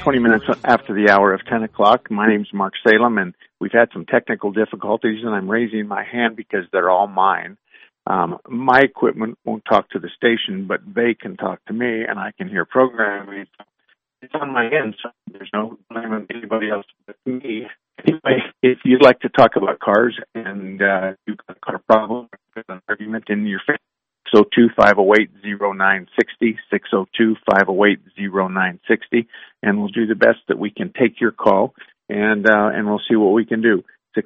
20 minutes after the hour of 10 o'clock. My name's Mark Salem, and we've had some technical difficulties, and I'm raising my hand because they're all mine. My equipment won't talk to the station, but they can talk to me, and I can hear programming. It's on my end, so there's no blame on anybody else but me. Anyway, if you'd like to talk about cars and you've got a car problem, an argument in your face, 602-508-0960, 602-508-0960, and we'll do the best that we can take your call, and we'll see what we can do.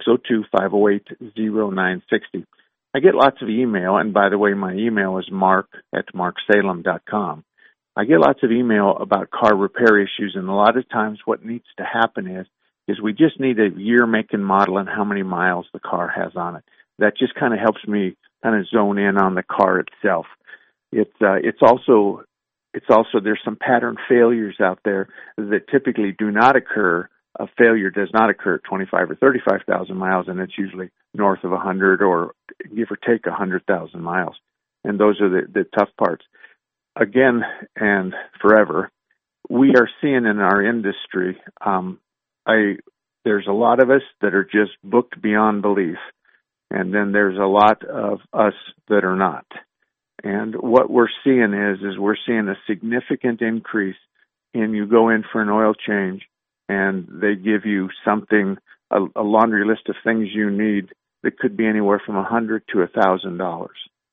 602-508-0960. I get lots of email, and by the way, my email is mark@marksalem.com. I get lots of email about car repair issues, and a lot of times what needs to happen is we just need a year, make, and model and how many miles the car has on it. That just kind of helps me kind of zone in on the car itself. It's also there's some pattern failures out there that typically do not occur. A failure does not occur at 25 or 35,000 miles, and it's usually north of 100 or give or take 100,000 miles. And those are the tough parts. Again and forever, we are seeing in our industry, there's a lot of us that are just booked beyond belief, and then there's a lot of us that are not. And what we're seeing is we're seeing a significant increase in you go in for an oil change, and they give you something, a laundry list of things you need that could be anywhere from $100 to $1,000.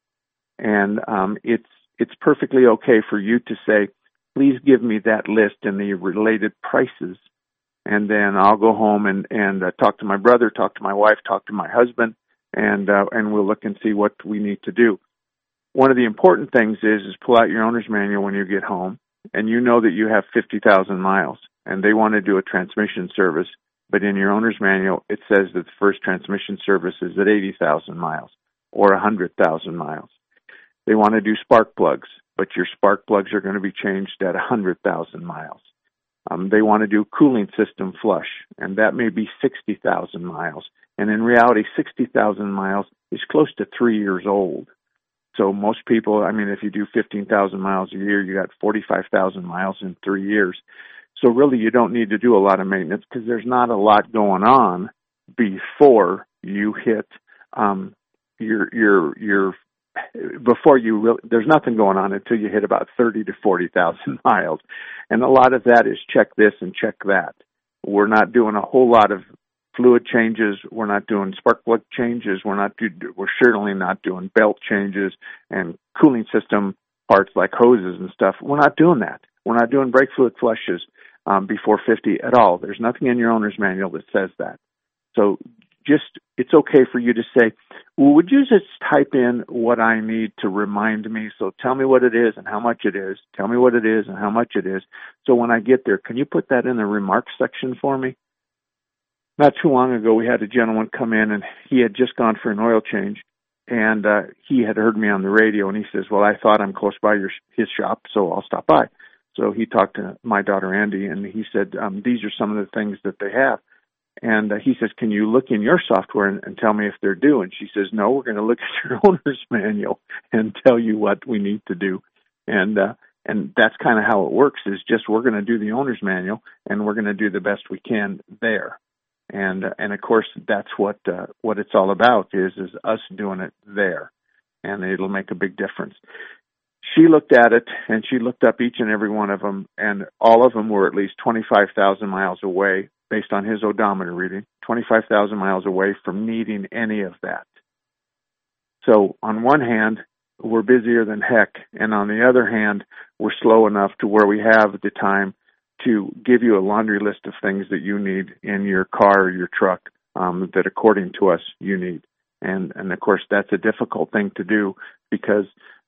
And it's perfectly okay for you to say, please give me that list and the related prices, and then I'll go home and talk to my brother, talk to my wife, talk to my husband, and we'll look and see what we need to do. One of the important things is pull out your owner's manual when you get home, and you know that you have 50,000 miles, and they want to do a transmission service, but in your owner's manual it says that the first transmission service is at 80,000 miles or 100,000 miles. They want to do spark plugs, but your spark plugs are going to be changed at 100,000 miles. They want to do cooling system flush, and that may be 60,000 miles. And in reality, 60,000 miles is close to 3 years old. So most people, if you do 15,000 miles a year, you got 45,000 miles in 3 years. So really, you don't need to do a lot of maintenance because there's not a lot going on before you hit there's nothing going on until you hit about 30 to 40,000 miles. And a lot of that is check this and check that. We're not doing a whole lot of fluid changes. We're not doing spark plug changes. We're certainly not doing belt changes and cooling system parts like hoses and stuff. We're not doing that. We're not doing brake fluid flushes before 50 at all. There's nothing in your owner's manual that says that. So it's okay for you to say, well, would you just type in what I need to remind me? So tell me what it is and how much it is. Tell me what it is and how much it is. So when I get there, can you put that in the remarks section for me? Not too long ago, we had a gentleman come in, and he had just gone for an oil change, and he had heard me on the radio, and he says, well, I thought I'm close by his shop, so I'll stop by. So he talked to my daughter, Andy, and he said, these are some of the things that they have. And he says, can you look in your software and tell me if they're due? And she says, no, we're going to look at your owner's manual and tell you what we need to do. And that's kind of how it works, is just we're going to do the owner's manual, and we're going to do the best we can there. And of course, that's what it's all about is us doing it there. And it'll make a big difference. She looked at it, and she looked up each and every one of them, and all of them were at least 25,000 miles away, based on his odometer reading, 25,000 miles away from needing any of that. So on one hand, we're busier than heck, and on the other hand, we're slow enough to where we have the time to give you a laundry list of things that you need in your car or your truck that according to us you need. And of course, that's a difficult thing to do because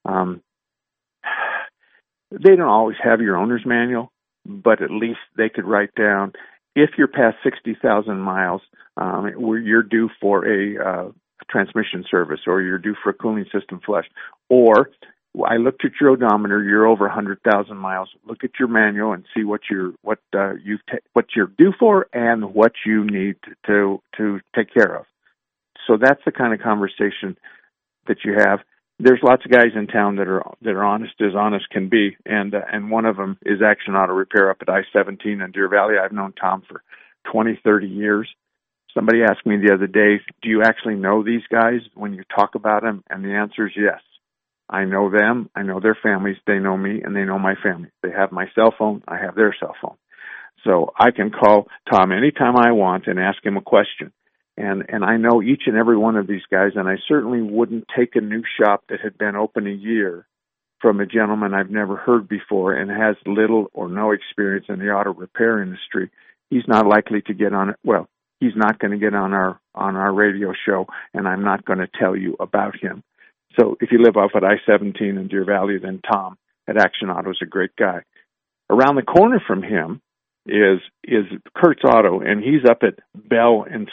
they don't always have your owner's manual, but at least they could write down, if you're past 60,000 miles, where you're due for a transmission service, or you're due for a cooling system flush, or I looked at your odometer, you're over 100,000 miles. Look at your manual and see what you're due for and what you need to take care of. So that's the kind of conversation that you have. there's lots of guys in town that are honest as honest can be, and one of them is Action Auto Repair up at I-17 in Deer Valley. I've known Tom for 20, 30 years. Somebody asked me the other day, do you actually know these guys when you talk about them? And the answer is yes. I know them, I know their families, they know me, and they know my family. They have my cell phone, I have their cell phone. So I can call Tom anytime I want and ask him a question. And I know each and every one of these guys, and I certainly wouldn't take a new shop that had been open a year from a gentleman I've never heard before and has little or no experience in the auto repair industry. He's not likely to get on it. Well, he's not going to get on our radio show, and I'm not going to tell you about him. So if you live off at I-17 in Deer Valley, then Tom at Action Auto is a great guy. Around the corner from him is Kurt's Auto, and he's up at Bell and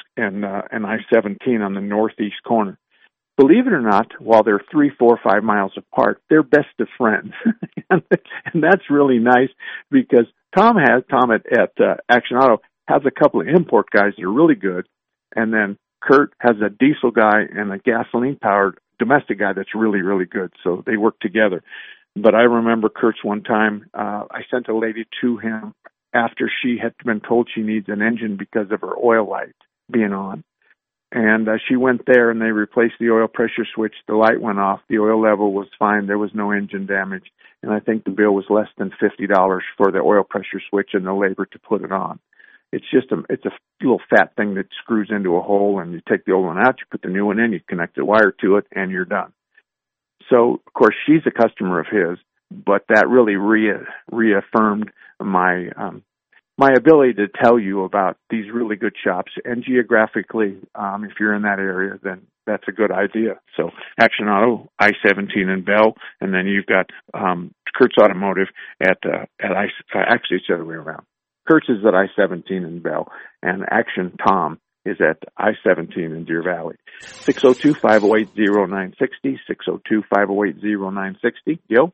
I-17 on the northeast corner. Believe it or not, while they're 3, 4, 5 miles apart, they're best of friends, and that's really nice because Tom at Action Auto has a couple of import guys that are really good, and then Kurt has a diesel guy and a gasoline-powered domestic guy that's really, really good. So they work together. But I remember Kurt's one time, I sent a lady to him after she had been told she needs an engine because of her oil light being on. And she went there and they replaced the oil pressure switch. The light went off. The oil level was fine. There was no engine damage. And I think the bill was less than $50 for the oil pressure switch and the labor to put it on. It's a little fat thing that screws into a hole, and you take the old one out, you put the new one in, you connect the wire to it, and you're done. So, of course, she's a customer of his, but that really reaffirmed my ability to tell you about these really good shops. And geographically, if you're in that area, then that's a good idea. So, Action Auto, I-17 in Bell, and then you've got Kurt's Automotive actually it's the other way around. Kurt's is at I-17 in Bell, and Action Tom is at I-17 in Deer Valley. 602-508-0960, 602-508-0960. Gil?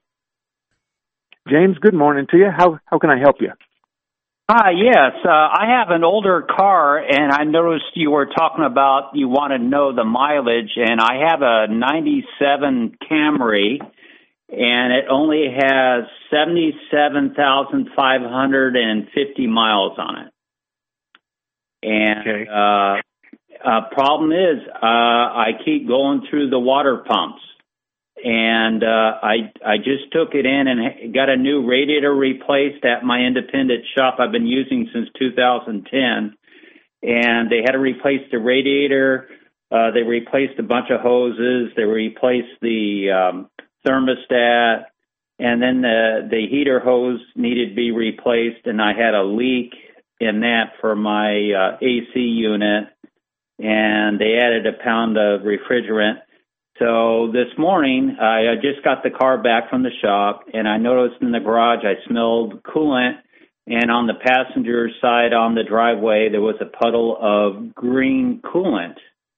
James, good morning to you. How can I help you? Hi, yes. I have an older car, and I noticed you were talking about you want to know the mileage, and I have a 97 Camry, and it only has 77,550 miles on it. And okay. Problem is, I keep going through the water pumps. And I just took it in and got a new radiator replaced at my independent shop I've been using since 2010. And they had to replace the radiator. They replaced a bunch of hoses. They replaced the thermostat, and then the heater hose needed to be replaced, and I had a leak in that for my AC unit, and they added a pound of refrigerant. So this morning, I just got the car back from the shop, and I noticed in the garage I smelled coolant, and on the passenger side on the driveway there was a puddle of green coolant.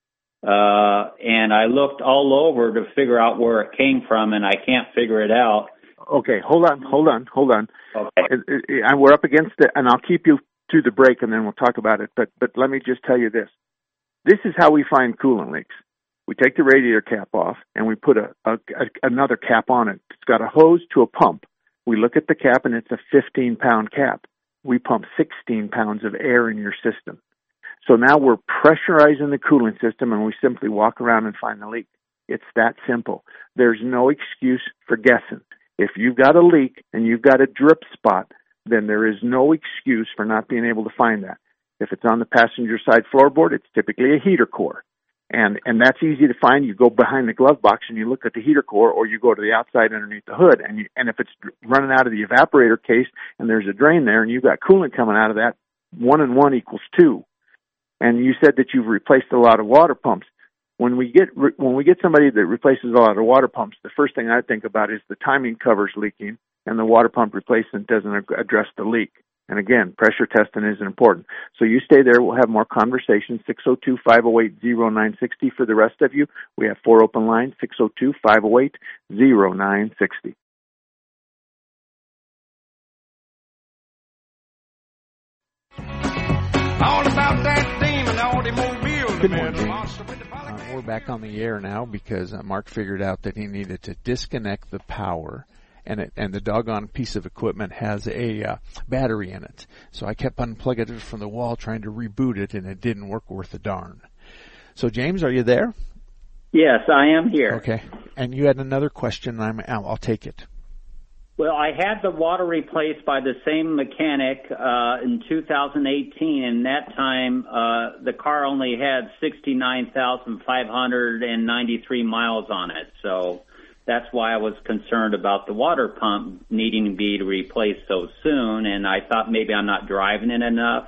And I looked all over to figure out where it came from, and I can't figure it out. Okay, hold on. Okay. We're up against it, and I'll keep you through the break, and then we'll talk about it. But let me just tell you this. This is how we find coolant leaks. We take the radiator cap off, and we put another cap on it. It's got a hose to a pump. We look at the cap, and it's a 15-pound cap. We pump 16 pounds of air in your system. So now we're pressurizing the coolant system, and we simply walk around and find the leak. It's that simple. There's no excuse for guessing. If you've got a leak and you've got a drip spot, then there is no excuse for not being able to find that. If it's on the passenger side floorboard, it's typically a heater core. And that's easy to find. You go behind the glove box and you look at the heater core, or you go to the outside underneath the hood. And if it's running out of the evaporator case and there's a drain there and you've got coolant coming out of that, 1 and 1 equals 2. And you said that you've replaced a lot of water pumps. When we get somebody that replaces a lot of water pumps, the first thing I think about is the timing cover's leaking and the water pump replacement doesn't address the leak. And again, pressure testing is important. So you stay there. We'll have more conversations. 602-508-0960 for the rest of you. We have 4 open lines, 602-508-0960. All about that demon, automobile. Good morning. we're back on the air now because Mark figured out that he needed to disconnect the power, and the doggone piece of equipment has a battery in it. So I kept unplugging it from the wall trying to reboot it, and it didn't work worth a darn. So James, are you there? Yes, I am here. Okay. And you had another question, and I'll take it. Well, I had the water replaced by the same mechanic in 2018, and that time the car only had 69,593 miles on it. So that's why I was concerned about the water pump needing to be replaced so soon, and I thought maybe I'm not driving it enough.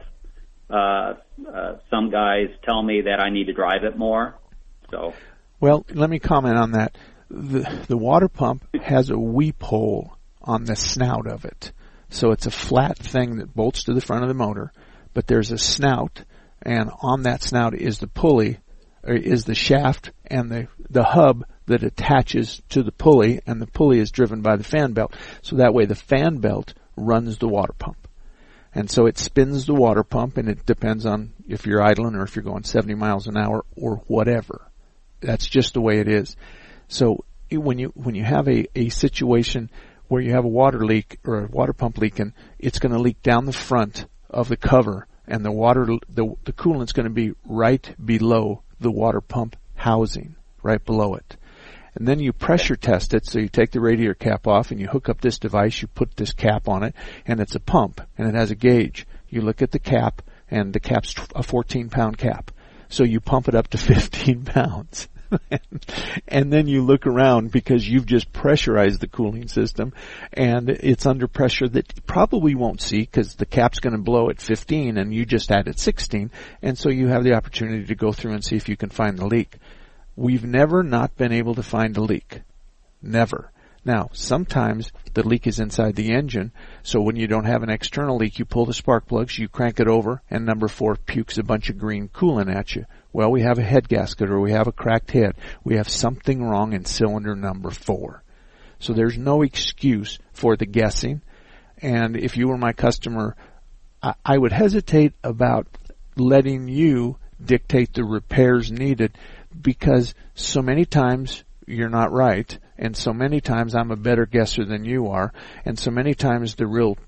Some guys tell me that I need to drive it more. So, well, let me comment on that. The water pump has a weep hole on the snout of it. So it's a flat thing that bolts to the front of the motor, but there's a snout, and on that snout is the pulley, or is the shaft and the hub that attaches to the pulley, and the pulley is driven by the fan belt. So that way the fan belt runs the water pump. And so it spins the water pump, and it depends on if you're idling or if you're going 70 miles an hour or whatever. That's just the way it is. So when you have a situation where you have a water leak or a water pump leaking, it's going to leak down the front of the cover, and the coolant's going to be right below the water pump housing, right below it. And then you pressure test it, so you take the radiator cap off and you hook up this device, you put this cap on it, and it's a pump, and it has a gauge. You look at the cap, and the cap's a 14-pound cap. So you pump it up to 15 pounds. And then you look around because you've just pressurized the cooling system, and it's under pressure that you probably won't see because the cap's going to blow at 15 and you just added 16, and so you have the opportunity to go through and see if you can find the leak. We've never not been able to find a leak. Never. Now, sometimes the leak is inside the engine, so when you don't have an external leak, you pull the spark plugs, you crank it over, and number 4 pukes a bunch of green coolant at you. Well, we have a head gasket or we have a cracked head. We have something wrong in cylinder number 4. So there's no excuse for the guessing. And if you were my customer, I would hesitate about letting you dictate the repairs needed, because so many times you're not right, and so many times I'm a better guesser than you are, and so many times the real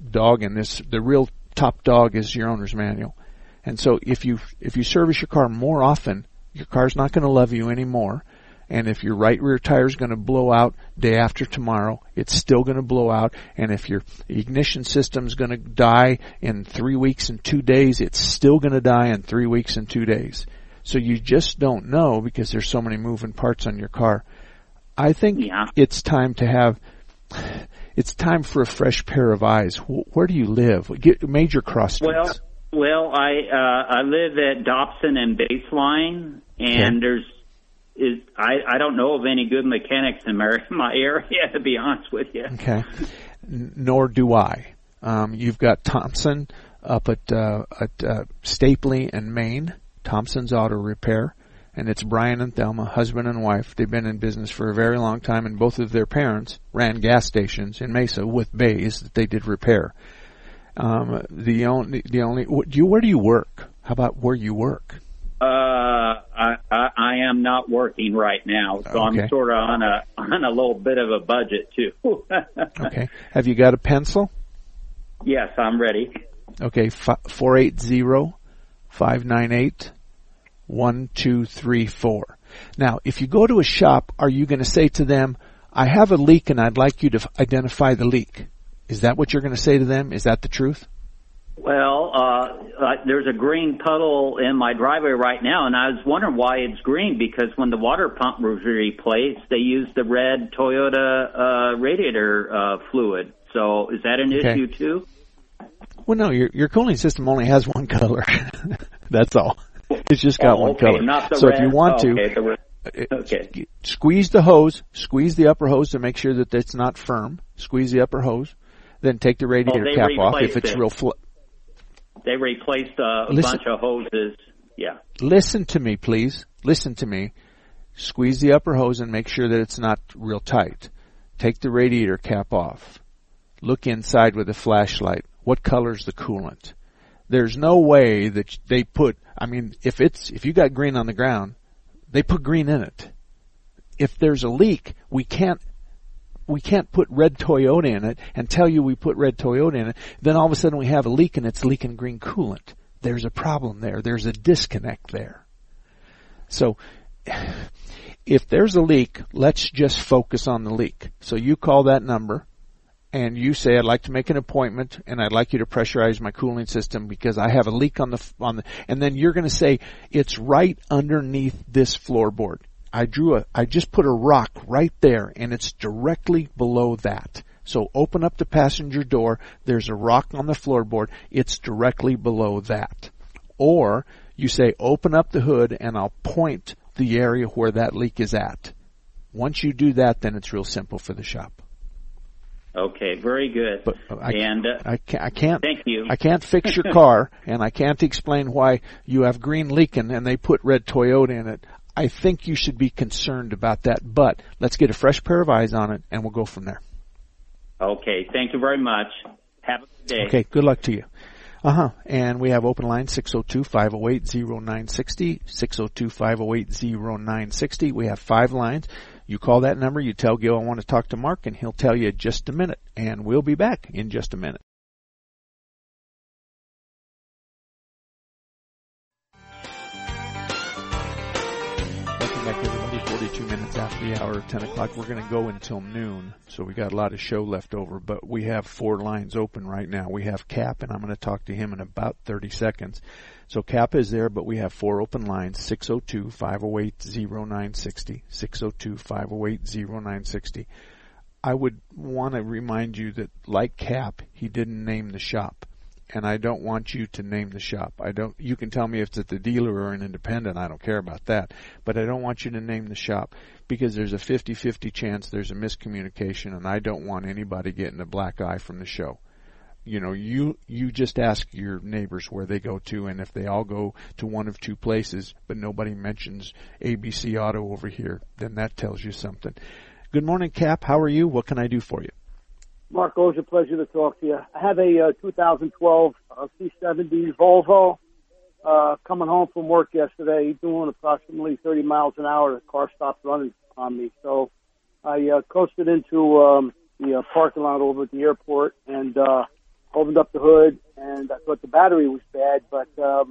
top dog is your owner's manual. And so if you service your car more often, your car's not going to love you anymore. And if your right rear tire is going to blow out day after tomorrow, it's still going to blow out. And if your ignition system is going to die in 3 weeks and 2 days, it's still going to die in 3 weeks and 2 days. So you just don't know because there's so many moving parts on your car. I think it's time for a fresh pair of eyes. Where do you live? Get major cross streets. Well, I live at Dobson and Baseline, and I don't know of any good mechanics in my area, to be honest with you. Okay. Nor do I. You've got Thompson up at Stapley and Maine, Thompson's Auto Repair, and it's Brian and Thelma, husband and wife. They've been in business for a very long time, and both of their parents ran gas stations in Mesa with bays that they did repair. Where do you work? How about where you work? I am not working right now, so okay. I'm sort of on a little bit of a budget too. Okay. Have you got a pencil? Yes, I'm ready. Okay, 480-598-1234. Now, if you go to a shop, are you going to say to them, I have a leak and I'd like you to identify the leak? Is that what you're going to say to them? Is that the truth? Well, there's a green puddle in my driveway right now, and I was wondering why it's green, because when the water pump was replaced, they used the red Toyota radiator fluid. So is that an issue too? Well, no, your cooling system only has one color. That's all. It's just got one color. Not the so red. If you want to, squeeze the hose, squeeze the upper hose to make sure that it's not firm. Squeeze the upper hose. Then take the radiator cap off if it's real flat. They replaced a bunch of hoses. Yeah. Listen to me, please. Listen to me. Squeeze the upper hose and make sure that it's not real tight. Take the radiator cap off. Look inside with a flashlight. What color's the coolant? There's no way that they put, if you got green on the ground, They put green in it. If there's a leak, we can't put red Toyota in it and tell you we put red Toyota in it. Then all of a sudden we have a leak and it's leaking green coolant. There's a problem there. There's a disconnect there. So if there's a leak, let's just focus on the leak. So you call that number and you say, I'd like to make an appointment and I'd like you to pressurize my cooling system because I have a leak on the, and then you're going to say, it's right underneath this floorboard. I just put a rock right there and it's directly below that. So open up the passenger door, there's a rock on the floorboard, it's directly below that. Or you say, open up the hood and I'll point the area where that leak is at. Once you do that, then it's real simple for the shop. Okay, very good. But I can't. Thank you. I can't fix your car, and I can't explain why you have green leaking and they put red Toyota in it. I think you should be concerned about that, but let's get a fresh pair of eyes on it, and we'll go from there. Okay, thank you very much. Have a good day. Okay, good luck to you. And we have open line 602-508-0960, 602-508-0960. We have 5 lines. You call that number, you tell Gil I want to talk to Mark, and he'll tell you in just a minute, and we'll be back in just a minute. Welcome back, everybody. 42 minutes after the hour of 10 o'clock. We're going to go until noon, so we got a lot of show left over, but we have 4 lines open right now. We have Cap, and I'm going to talk to him in about 30 seconds. So Cap is there, but we have 4 open lines, 602-508-0960, 602-508-0960. I would want to remind you that, like Cap, he didn't name the shop. And I don't want you to name the shop. You can tell me if it's at the dealer or an independent, I don't care about that. But I don't want you to name the shop because there's a 50-50 chance there's a miscommunication, and I don't want anybody getting a black eye from the show. You know, you just ask your neighbors where they go to, and if they all go to one of 2 places, but nobody mentions ABC Auto over here, then that tells you something. Good morning, Cap. How are you? What can I do for you? Mark, always a pleasure to talk to you. I have a 2012 C70 Volvo coming home from work yesterday, doing approximately 30 miles an hour. The car stopped running on me. So I coasted into the parking lot over at the airport and opened up the hood, and I thought the battery was bad, but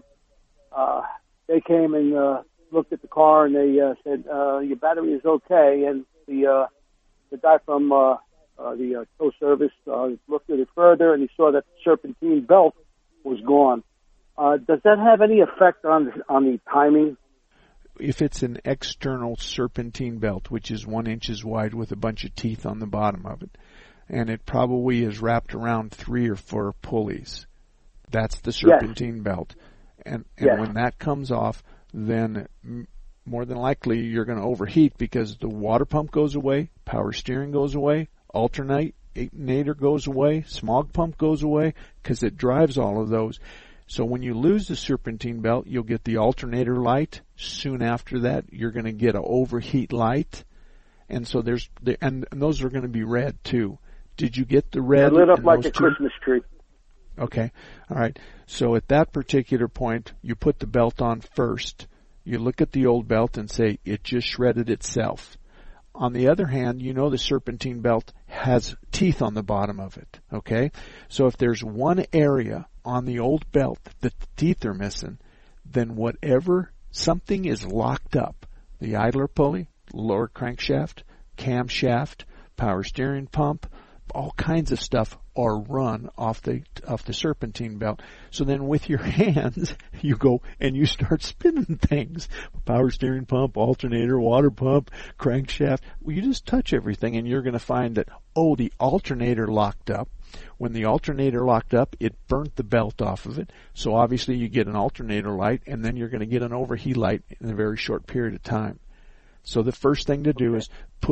they came and looked at the car, and they said, your battery is okay. And the guy from the tow service looked at it further, and he saw that the serpentine belt was gone. Does that have any effect on the timing? If it's an external serpentine belt, which is 1 inch wide with a bunch of teeth on the bottom of it, and it probably is wrapped around 3 or 4 pulleys, that's the serpentine belt. And when that comes off, then more than likely you're going to overheat because the water pump goes away, power steering goes away, alternator goes away, smog pump goes away, because it drives all of those. So when you lose the serpentine belt, you'll get the alternator light. Soon after that, you're going to get an overheat light. And so and those are going to be red too. Did you get the red? It lit up like a Christmas tree. Okay. All right. So at that particular point, you put the belt on first. You look at the old belt and say, it just shredded itself. On the other hand, you know the serpentine belt has teeth on the bottom of it, okay? So if there's one area on the old belt that the teeth are missing, then something is locked up. The idler pulley, lower crankshaft, camshaft, power steering pump, all kinds of stuff are run off the serpentine belt. So then with your hands, you go and you start spinning things. Power steering pump, alternator, water pump, crankshaft. Well, you just touch everything and you're going to find that, the alternator locked up. When the alternator locked up, it burnt the belt off of it. So obviously you get an alternator light, and then you're going to get an overheat light in a very short period of time. So the first thing to do is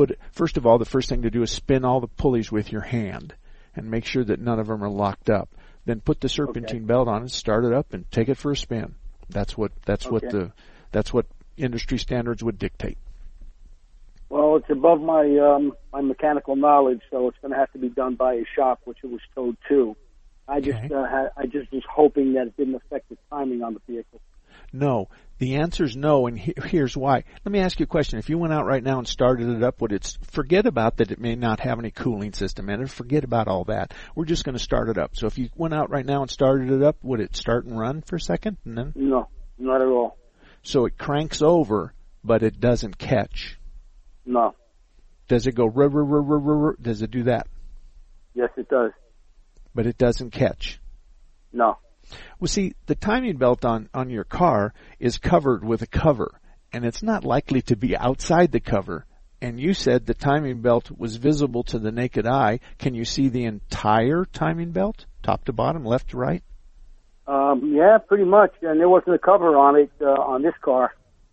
spin all the pulleys with your hand and make sure that none of them are locked up. Then put the serpentine belt on and start it up and take it for a spin. That's what industry standards would dictate. Well, it's above my my mechanical knowledge, so it's going to have to be done by a shop, which it was told to. I just was hoping that it didn't affect the timing on the vehicle. No, The answer is no, and here's why. Let me ask you a question. If you went out right now and started it up, would it forget about that it may not have any cooling system in it? Forget about all that. We're just going to start it up. So if you went out right now and started it up, would it start and run for a second? And then? No, not at all. So it cranks over, but it doesn't catch. No. Does it go Does it do that? Yes, it does. But it doesn't catch. No. Well, see, the timing belt on your car is covered with a cover, and it's not likely to be outside the cover. And you said the timing belt was visible to the naked eye. Can you see the entire timing belt, top to bottom, left to right? Yeah, pretty much. And there wasn't a cover on it on this car.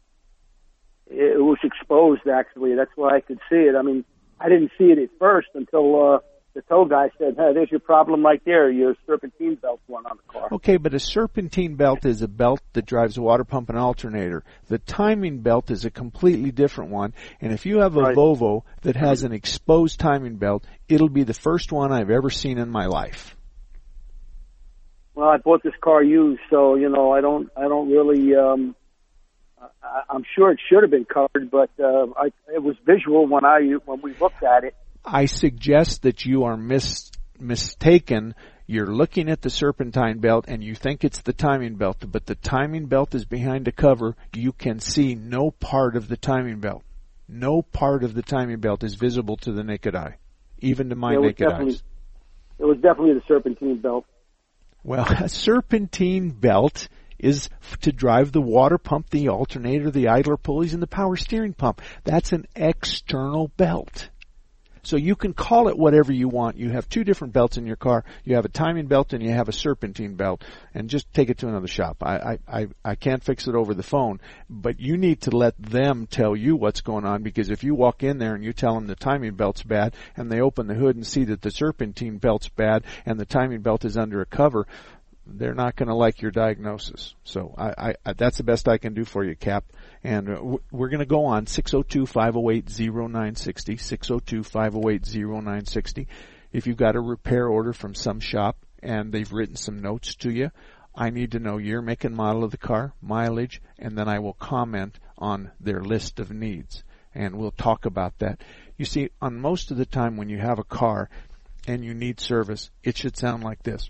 It was exposed, actually. That's why I could see it. I mean, I didn't see it at first until the tow guy said, hey, there's your problem right there. Your serpentine belt went on the car. Okay, but a serpentine belt is a belt that drives a water pump and alternator. The timing belt is a completely different one. And if you have a Volvo that has an exposed timing belt, it'll be the first one I've ever seen in my life. Well, I bought this car used, so, you know, I don't really, I'm sure it should have been covered, but it was visual when we looked at it. I suggest that you are mistaken. You're looking at the serpentine belt and you think it's the timing belt, but the timing belt is behind a cover. You can see no part of the timing belt. No part of the timing belt is visible to the naked eye, even to my naked eyes. It was definitely the serpentine belt. Well, a serpentine belt is to drive the water pump, the alternator, the idler pulleys, and the power steering pump. That's an external belt. So you can call it whatever you want. You have two different belts in your car. You have a timing belt and you have a serpentine belt. And just take it to another shop. I can't fix it over the phone, but you need to let them tell you what's going on, because if you walk in there and you tell them the timing belt's bad and they open the hood and see that the serpentine belt's bad and the timing belt is under a cover, they're not going to like your diagnosis. So that's the best I can do for you, Cap. And we're going to go on 602-508-0960, 602-508-0960. If you've got a repair order from some shop and they've written some notes to you, I need to know year, make, and model of the car, mileage, and then I will comment on their list of needs. And we'll talk about that. You see, on most of the time when you have a car and you need service, it should sound like this.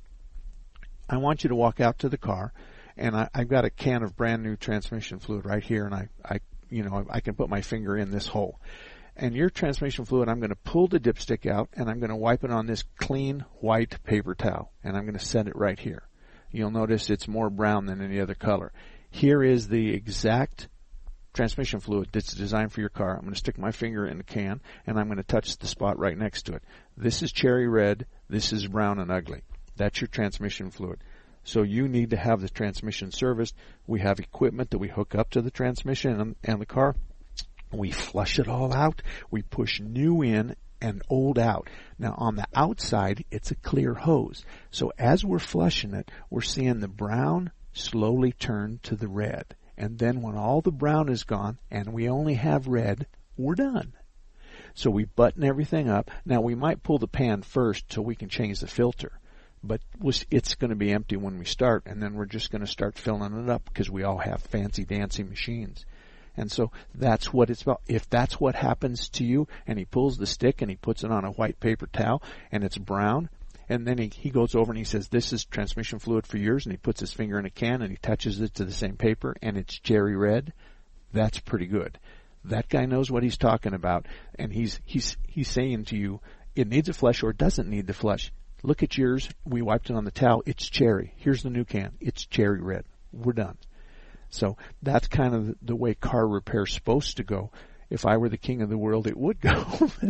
I want you to walk out to the car, and I've got a can of brand new transmission fluid right here, and I can put my finger in this hole. And your transmission fluid, I'm going to pull the dipstick out, and I'm going to wipe it on this clean white paper towel, and I'm going to set it right here. You'll notice it's more brown than any other color. Here is the exact transmission fluid that's designed for your car. I'm going to stick my finger in the can, and I'm going to touch the spot right next to it. This is cherry red. This is brown and ugly. That's your transmission fluid. So you need to have the transmission serviced. We have equipment that we hook up to the transmission and the car. We flush it all out. We push new in and old out. Now on the outside, it's a clear hose. So as we're flushing it, we're seeing the brown slowly turn to the red. And then when all the brown is gone and we only have red, we're done. So we button everything up. Now we might pull the pan first so we can change the filter. But it's going to be empty when we start, and then we're just going to start filling it up because we all have fancy dancy machines. And so that's what it's about. If that's what happens to you, and he pulls the stick and he puts it on a white paper towel and it's brown, and then he goes over and he says, this is transmission fluid for yours, and he puts his finger in a can and he touches it to the same paper and it's cherry red, that's pretty good. That guy knows what he's talking about, and he's saying to you, it needs a flush or it doesn't need the flush. Look at yours. We wiped it on the towel. It's cherry. Here's the new can. It's cherry red. We're done. So that's kind of the way car repair is supposed to go. If I were the king of the world, it would go.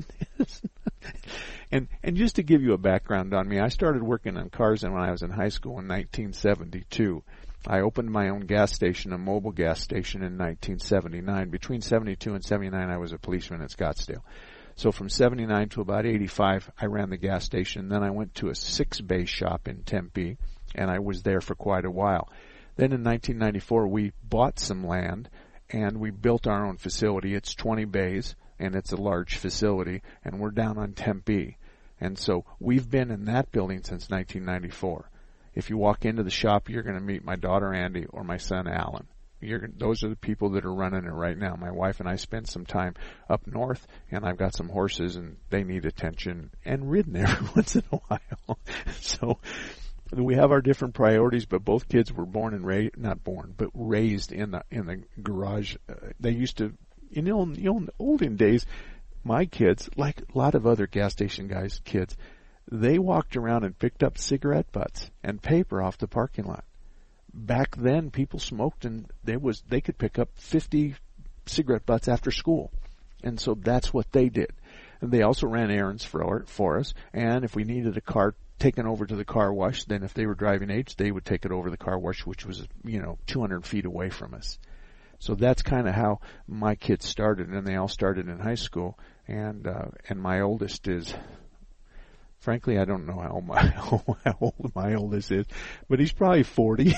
And just to give you a background on me, I started working on cars when I was in high school in 1972. I opened my own gas station, a mobile gas station, in 1979. Between 72 and 79, I was a policeman at Scottsdale. So from 79 to about 85, I ran the gas station. Then I went to a 6-bay shop in Tempe, and I was there for quite a while. Then in 1994, we bought some land, and we built our own facility. It's 20 bays, and it's a large facility, and we're down on Tempe. And so we've been in that building since 1994. If you walk into the shop, you're going to meet my daughter Andy or my son Alan. those are the people that are running it right now. My wife and I spend some time up north, and I've got some horses, and they need attention and ridden every once in a while. So we have our different priorities, but both kids were born and raised in the garage. They used to, in the olden days, my kids, like a lot of other gas station guys' kids, they walked around and picked up cigarette butts and paper off the parking lot. Back then, people smoked, and they could pick up 50 cigarette butts after school, and so that's what they did. And they also ran errands for us. And if we needed a car taken over to the car wash, then if they were driving age, they would take it over to the car wash, which was 200 feet away from us. So that's kind of how my kids started, and they all started in high school. And my oldest is. Frankly, I don't know how old my oldest is, but he's probably 40,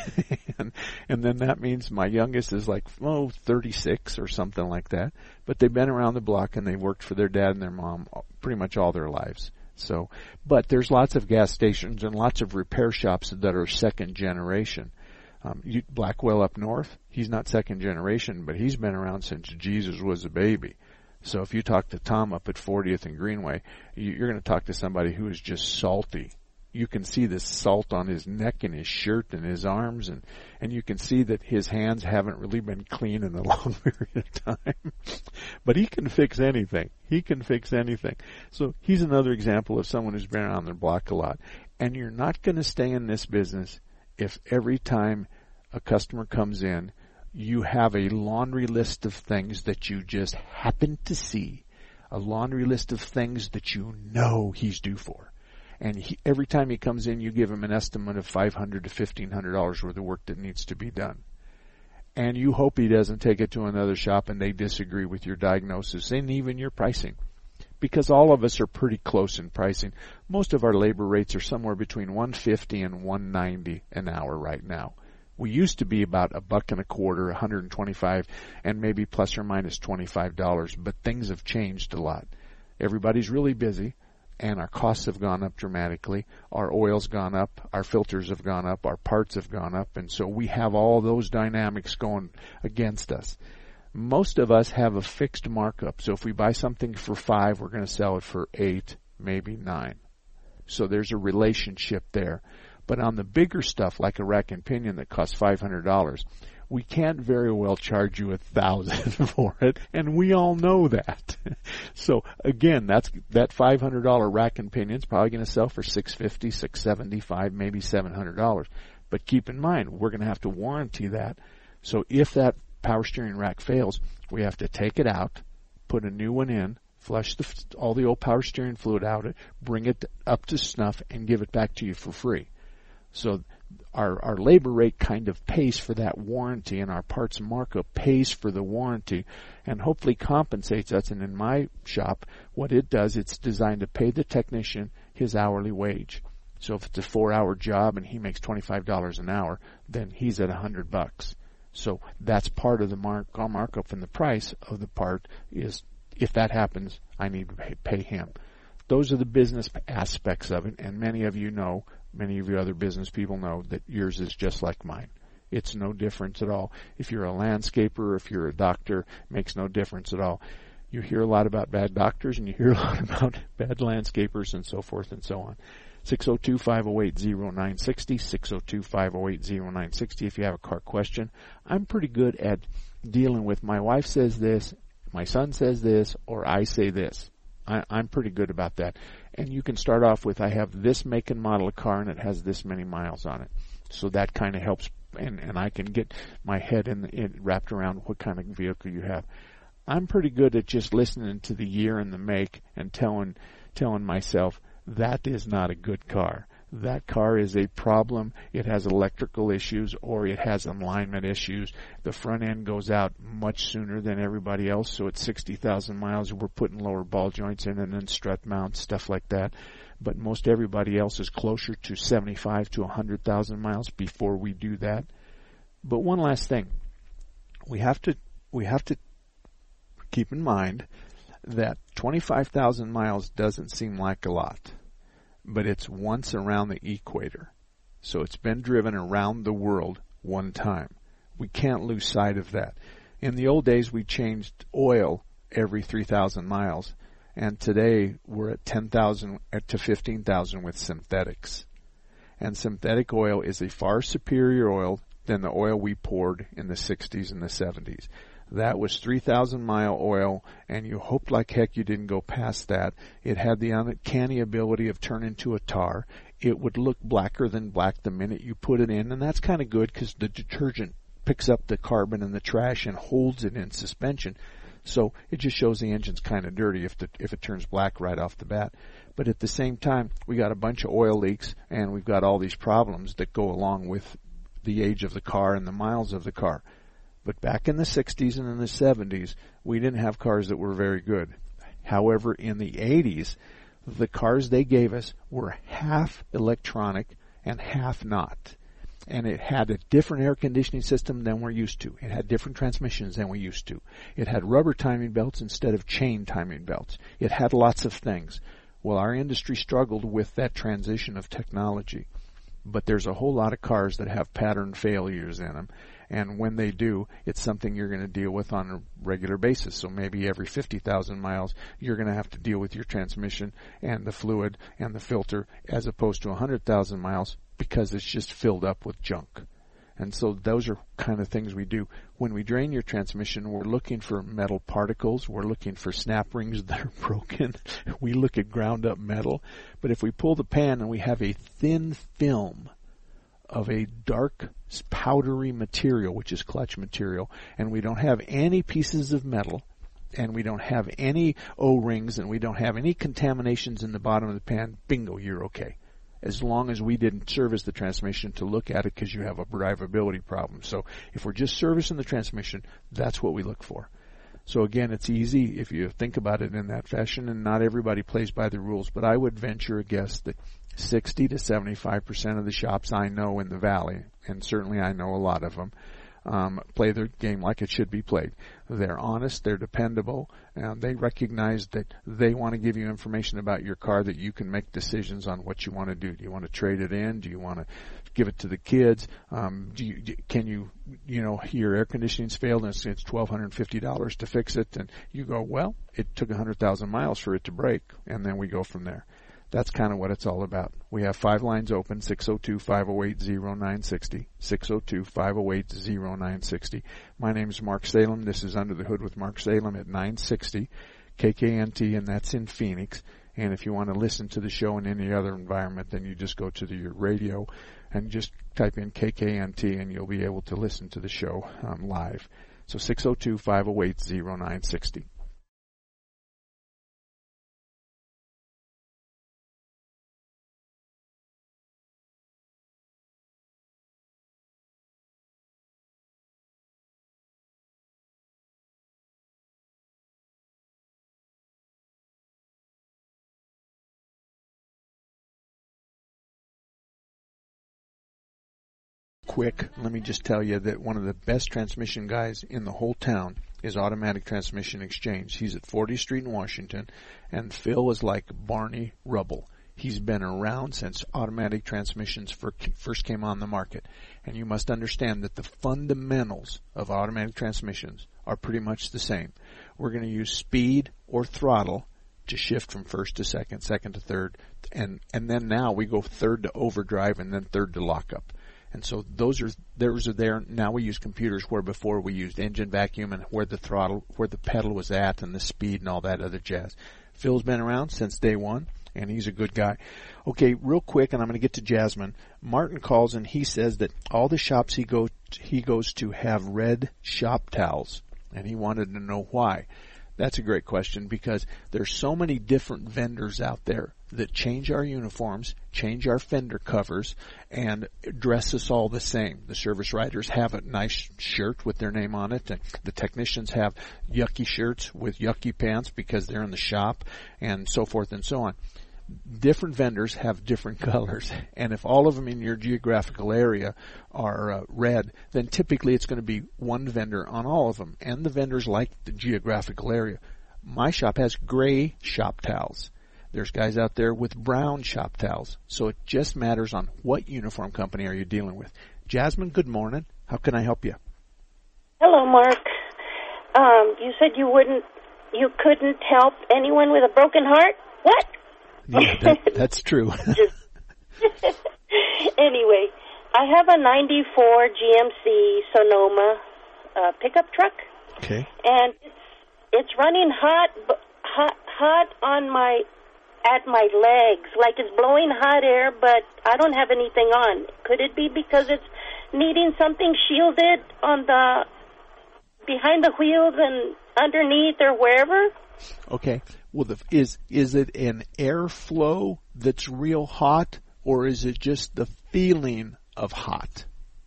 and then that means my youngest is like 36 or something like that. But they've been around the block, and they've worked for their dad and their mom pretty much all their lives. So, but there's lots of gas stations and lots of repair shops that are second generation. Blackwell up north, he's not second generation, but he's been around since Jesus was a baby. So if you talk to Tom up at 40th and Greenway, you're going to talk to somebody who is just salty. You can see the salt on his neck and his shirt and his arms, and you can see that his hands haven't really been clean in a long period of time. But he can fix anything. He can fix anything. So he's another example of someone who's been around the block a lot. And you're not going to stay in this business if every time a customer comes in, you have a laundry list of things that you just happen to see, a laundry list of things that you know he's due for. And every time he comes in, you give him an estimate of $500 to $1,500 worth of work that needs to be done. And you hope he doesn't take it to another shop and they disagree with your diagnosis and even your pricing. Because all of us are pretty close in pricing. Most of our labor rates are somewhere between $150 and $190 an hour right now. We used to be about $1.25, $125, and maybe plus or minus $25, but things have changed a lot. Everybody's really busy, and our costs have gone up dramatically. Our oil's gone up, our filters have gone up, our parts have gone up, and so we have all those dynamics going against us. Most of us have a fixed markup, so if we buy something for $5, we're going to sell it for $8, maybe $9. So there's a relationship there. But on the bigger stuff, like a rack and pinion that costs $500, we can't very well charge you $1,000 for it, and we all know that. So again, that $500 rack and pinion is probably going to sell for $650, $675, maybe $700. But keep in mind, we're going to have to warranty that. So if that power steering rack fails, we have to take it out, put a new one in, flush all the old power steering fluid out, bring it up to snuff, and give it back to you for free. So our labor rate kind of pays for that warranty, and our parts markup pays for the warranty and hopefully compensates us. And in my shop, what it does, it's designed to pay the technician his hourly wage. So if it's a 4-hour job and he makes $25 an hour, then he's at $100. So that's part of the markup in the price of the part is if that happens, I need to pay him. Those are the business aspects of it, and many of you other business people know that yours is just like mine. It's no difference at all. If you're a landscaper, if you're a doctor, it makes no difference at all. You hear a lot about bad doctors, and you hear a lot about bad landscapers, and so forth and so on. 602-508-0960, 602-508-0960 if you have a car question. I'm pretty good at dealing with my wife says this, my son says this, or I say this. I'm pretty good about that. And you can start off with, I have this make and model of car and it has this many miles on it. So that kind of helps, and I can get my head wrapped around what kind of vehicle you have. I'm pretty good at just listening to the year and the make and telling myself, that is not a good car. That car is a problem. It has electrical issues or it has alignment issues. The front end goes out much sooner than everybody else, so at 60,000 miles we're putting lower ball joints in and then strut mounts, stuff like that. But most everybody else is closer to 75 to 100,000 miles before we do that. But one last thing. We have to keep in mind that 25,000 miles doesn't seem like a lot. But it's once around the equator. So it's been driven around the world one time. we can't lose sight of that. In the old days, we changed oil every 3,000 miles, and today we're at 10,000 to 15,000 with synthetics. And synthetic oil is a far superior oil than the oil we poured in the 60s and the 70s. That was 3,000-mile oil, and you hoped like heck you didn't go past that. It had the uncanny ability of turning to a tar. It would look blacker than black the minute you put it in, and that's kind of good because the detergent picks up the carbon and the trash and holds it in suspension. So it just shows the engine's kind of dirty if it turns black right off the bat. But at the same time, we got a bunch of oil leaks, and we've got all these problems that go along with the age of the car and the miles of the car. But back in the 60s and in the 70s, we didn't have cars that were very good. However, in the 80s, the cars they gave us were half electronic and half not. And it had a different air conditioning system than we're used to. It had different transmissions than we used to. It had rubber timing belts instead of chain timing belts. It had lots of things. Well, our industry struggled with that transition of technology. But there's a whole lot of cars that have pattern failures in them. And when they do, it's something you're going to deal with on a regular basis. So maybe every 50,000 miles, you're going to have to deal with your transmission and the fluid and the filter as opposed to 100,000 miles because it's just filled up with junk. And so those are kind of things we do. When we drain your transmission, we're looking for metal particles. We're looking for snap rings that are broken. We look at ground up metal. But if we pull the pan and we have a thin film of a dark powdery material, which is clutch material, and we don't have any pieces of metal, and we don't have any O-rings, and we don't have any contaminations in the bottom of the pan, bingo, you're okay. As long as we didn't service the transmission to look at it because you have a drivability problem. So if we're just servicing the transmission, that's what we look for. So again, it's easy if you think about it in that fashion, and not everybody plays by the rules, but I would venture a guess that 60 to 75% of the shops I know in the Valley, and certainly I know a lot of them, play their game like it should be played. They're honest, they're dependable, and they recognize that they want to give you information about your car that you can make decisions on what you want to do. Do you want to trade it in? Do you want to give it to the kids? Can you your air conditioning's failed and it's $1,250 to fix it, and you go, well, it took 100,000 miles for it to break, and then we go from there. That's kind of what it's all about. We have 5 lines open, 602-508-0960, 602-508-0960. My name is Mark Salem. This is Under the Hood with Mark Salem at 960 KKNT, and that's in Phoenix. And if you want to listen to the show in any other environment, then you just go to your radio and just type in KKNT, and you'll be able to listen to the show live. So 602-508-0960. Quick, let me just tell you that one of the best transmission guys in the whole town is Automatic Transmission Exchange. He's at 40th Street in Washington, and Phil is like Barney Rubble. He's been around since automatic transmissions first came on the market. And you must understand that the fundamentals of automatic transmissions are pretty much the same. We're going to use speed or throttle to shift from first to second, second to third, and then now we go third to overdrive and then third to lockup. And so those are there. Now we use computers where before we used engine vacuum and where the throttle, where the pedal was at and the speed and all that other jazz. Phil's been around since day one, and he's a good guy. Okay, real quick, and I'm going to get to Jasmine. Martin calls and he says that all the shops he goes to have red shop towels, and he wanted to know why. That's a great question because there's so many different vendors out there that change our uniforms, change our fender covers, and dress us all the same. The service writers have a nice shirt with their name on it, and the technicians have yucky shirts with yucky pants because they're in the shop, and so forth and so on. Different vendors have different colors, and if all of them in your geographical area are red, then typically it's going to be one vendor on all of them, and the vendors like the geographical area. My shop has gray shop towels. There's guys out there with brown shop towels, so it just matters on what uniform company are you dealing with. Jasmine, good morning. How can I help you? Hello, Mark. You said you couldn't help anyone with a broken heart? What? Yeah, that's true. Anyway, I have a 94 GMC Sonoma pickup truck. Okay. And it's running hot on at my legs, like it's blowing hot air, but I don't have anything on. Could it be because it's needing something shielded on the behind the wheels and underneath or wherever? Okay. Well, is it an airflow that's real hot, or is it just the feeling of hot?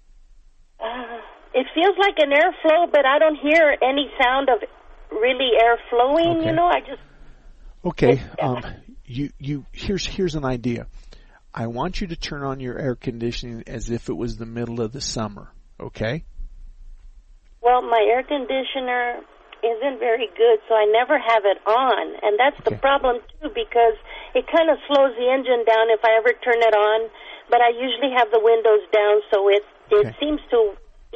It feels like an airflow, but I don't hear any sound of really air flowing. Okay. You know, I just. Okay. Here's an idea. I want you to turn on your air conditioning as if it was the middle of the summer. Okay. Well, my air conditioner isn't very good, so I never have it on, and that's the problem too, because it kind of slows the engine down if I ever turn it on. But I usually have the windows down, so it seems to,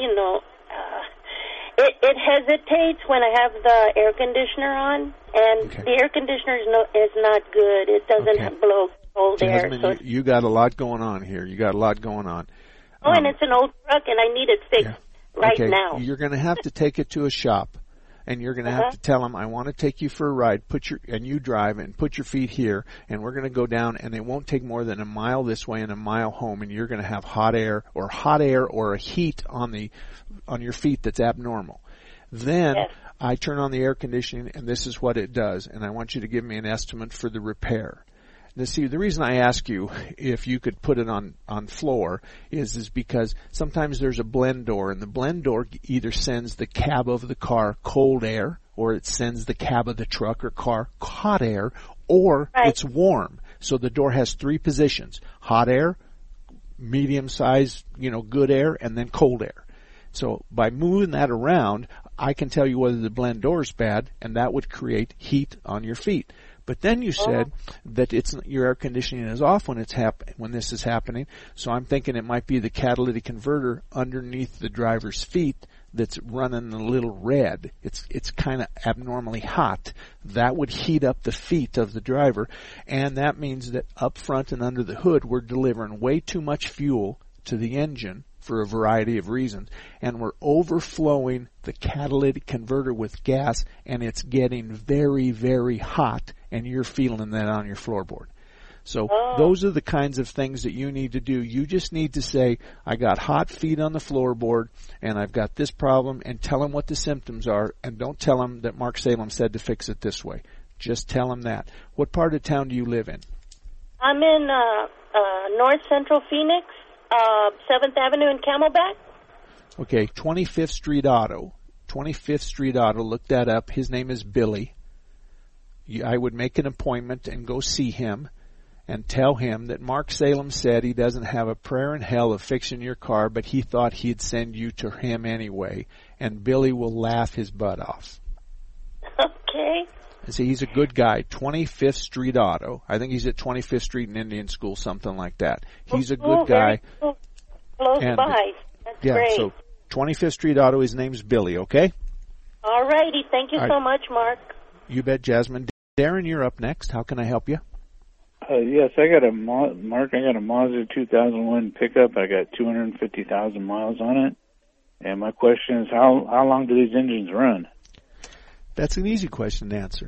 it hesitates when I have the air conditioner on, and the air conditioner is not good. It doesn't blow cold air. So you got a lot going on here. You got a lot going on. Oh, and it's an old truck, and I need it fixed right now. You're going to have to take it to a shop. And you're going to have to tell them, I want to take you for a ride, and you drive and put your feet here, and we're going to go down, and it won't take more than a mile this way and a mile home, and you're going to have hot air or a heat on your feet that's abnormal. Then I turn on the air conditioning, and this is what it does, and I want you to give me an estimate for the repair. Now, see, the reason I ask you if you could put it on floor is because sometimes there's a blend door, and the blend door either sends the cab of the car cold air, or it sends the cab of the truck or car hot air, or it's warm. So the door has three positions: hot air, medium size, good air, and then cold air. So by moving that around, I can tell you whether the blend door is bad, and that would create heat on your feet. But then you said that your air conditioning is off when this is happening. So I'm thinking it might be the catalytic converter underneath the driver's feet that's running a little red. It's kind of abnormally hot. That would heat up the feet of the driver, and that means that up front and under the hood we're delivering way too much fuel to the engine for a variety of reasons, and we're overflowing the catalytic converter with gas, and it's getting very, very hot, and you're feeling that on your floorboard. So those are the kinds of things that you need to do. You just need to say, I got hot feet on the floorboard, and I've got this problem, and tell them what the symptoms are, and don't tell them that Mark Salem said to fix it this way. Just tell them that. What part of town do you live in? I'm in North Central Phoenix. 7th Avenue in Camelback. Okay, 25th Street Auto. 25th Street Auto, look that up. His name is Billy. I would make an appointment and go see him and tell him that Mark Salem said he doesn't have a prayer in hell of fixing your car, but he thought he'd send you to him anyway, and Billy will laugh his butt off. Okay. See, he's a good guy. 25th Street Auto. I think he's at 25th Street in Indian School, something like that. He's a good guy. Close by. That's great. So 25th Street Auto, his name's Billy, okay? All righty. Thank you so much, Mark. You bet, Jasmine. Darren, you're up next. How can I help you? Yes, I got a Mazda 2001 pickup. I got 250,000 miles on it. And my question is, how long do these engines run? That's an easy question to answer.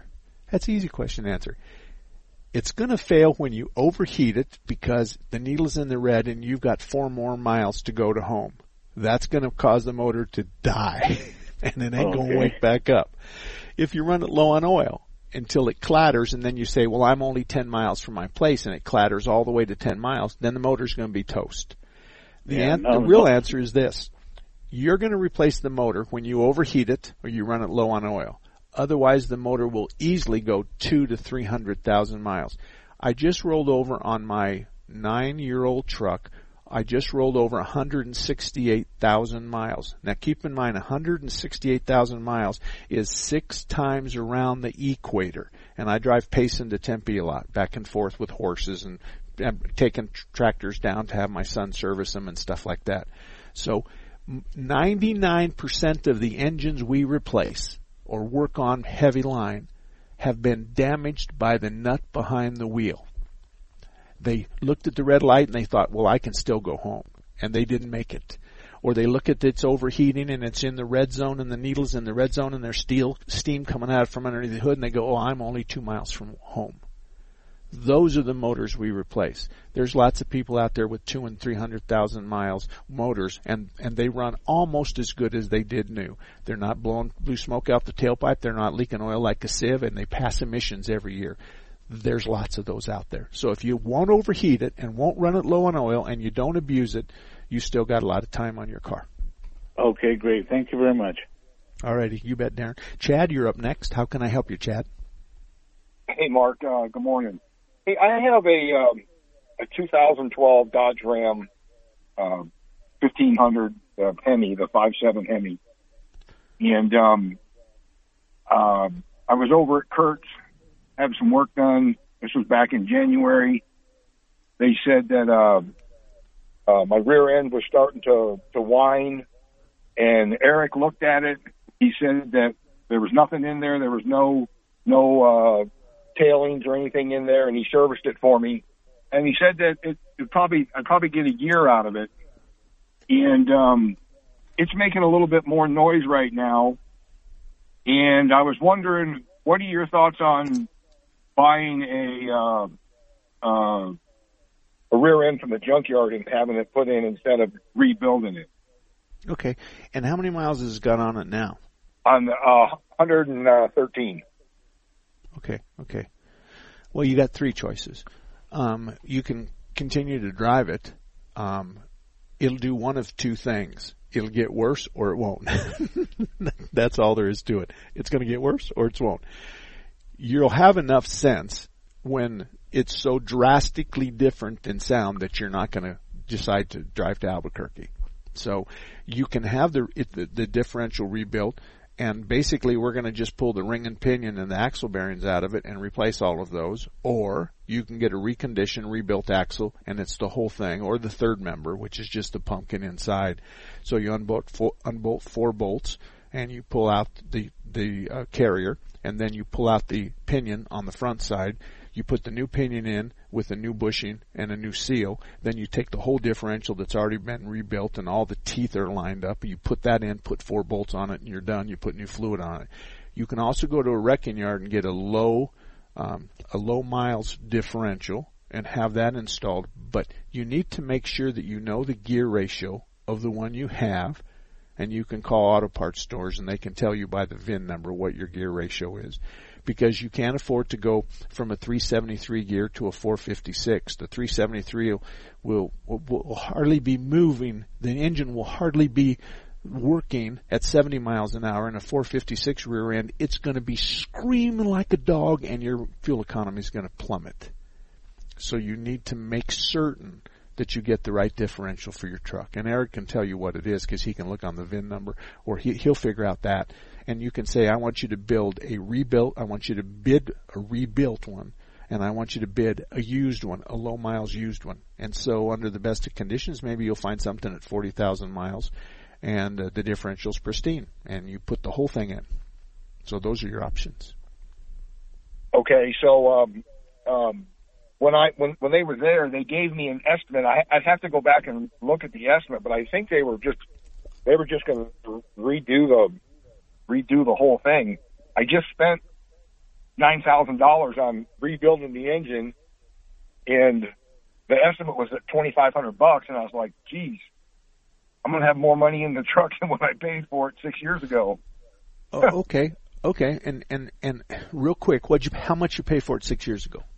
It's going to fail when you overheat it because the needle's in the red and you've got 4 more miles to go to home. That's going to cause the motor to die, and it ain't going to wake back up. If you run it low on oil until it clatters, and then you say, well, I'm only 10 miles from my place, and it clatters all the way to 10 miles, then the motor's going to be toast. The real answer is this. You're going to replace the motor when you overheat it or you run it low on oil. Otherwise, the motor will easily go 200,000 to 300,000 miles. I just rolled over on my 9-year-old truck. I just rolled over 168,000 miles. Now, keep in mind, 168,000 miles is 6 times around the equator. And I drive Payson to Tempe a lot, back and forth with horses and taking tractors down to have my son service them and stuff like that. So 99% of the engines we replace or work on heavy line have been damaged by the nut behind the wheel. They looked at the red light and they thought, well, I can still go home. And they didn't make it. Or they look at it's overheating and it's in the red zone and the needle's in the red zone and there's steam coming out from underneath the hood and they go, oh, I'm only 2 miles from home. Those are the motors we replace. There's lots of people out there with 200,000 and 300,000 miles motors, and they run almost as good as they did new. They're not blowing blue smoke out the tailpipe. They're not leaking oil like a sieve, and they pass emissions every year. There's lots of those out there. So if you won't overheat it and won't run it low on oil and you don't abuse it, you still got a lot of time on your car. Okay, great. Thank you very much. All righty. You bet, Darren. Chad, you're up next. How can I help you, Chad? Hey, Mark. Good morning. Hey, I have a 2012 Dodge Ram 1500 Hemi, the 5.7 Hemi. And I was over at Kurt's, having some work done. This was back in January. They said that my rear end was starting to whine, and Eric looked at it. He said that there was nothing in there. There was no tailings or anything in there, and he serviced it for me. And he said that I'd probably get a year out of it. And it's making a little bit more noise right now. And I was wondering, what are your thoughts on buying a rear end from the junkyard and having it put in instead of rebuilding it? Okay. And how many miles has it got on it now? On 113. Okay. Well, you got three choices. You can continue to drive it. It'll do one of two things. It'll get worse or it won't. That's all there is to it. It's going to get worse or it won't. You'll have enough sense when it's so drastically different in sound that you're not going to decide to drive to Albuquerque. So you can have the differential rebuilt. And basically, we're going to just pull the ring and pinion and the axle bearings out of it and replace all of those. Or you can get a reconditioned, rebuilt axle, and it's the whole thing. Or the third member, which is just the pumpkin inside. So you unbolt four bolts, and you pull out the carrier, and then you pull out the pinion on the front side. You put the new pinion in with a new bushing and a new seal. Then you take the whole differential that's already been rebuilt and all the teeth are lined up. You put that in, put 4 bolts on it, and you're done. You put new fluid on it. You can also go to a wrecking yard and get a low miles differential and have that installed. But you need to make sure that you know the gear ratio of the one you have. And you can call auto parts stores and they can tell you by the VIN number what your gear ratio is. Because you can't afford to go from a 373 gear to a 456. The 373 will hardly be moving. The engine will hardly be working at 70 miles an hour. In a 456 rear end, it's going to be screaming like a dog and your fuel economy is going to plummet. So you need to make certain that you get the right differential for your truck. And Eric can tell you what it is because he can look on the VIN number or he'll figure out that. And you can say, I want you to build a rebuilt, I want you to bid a rebuilt one, and I want you to bid a used one, a low miles used one. And so under the best of conditions, maybe you'll find something at 40,000 miles and the differential's pristine and you put the whole thing in. So those are your options. Okay, so when they were there, they gave me an estimate. I'd have to go back and look at the estimate, but I think they were just going to redo the whole thing. I just spent $9,000 on rebuilding the engine, and the estimate was at $2,500, and I was like, geez, I'm going to have more money in the truck than what I paid for it 6 years ago. Oh, okay. And real quick, how much you pay for it 6 years ago?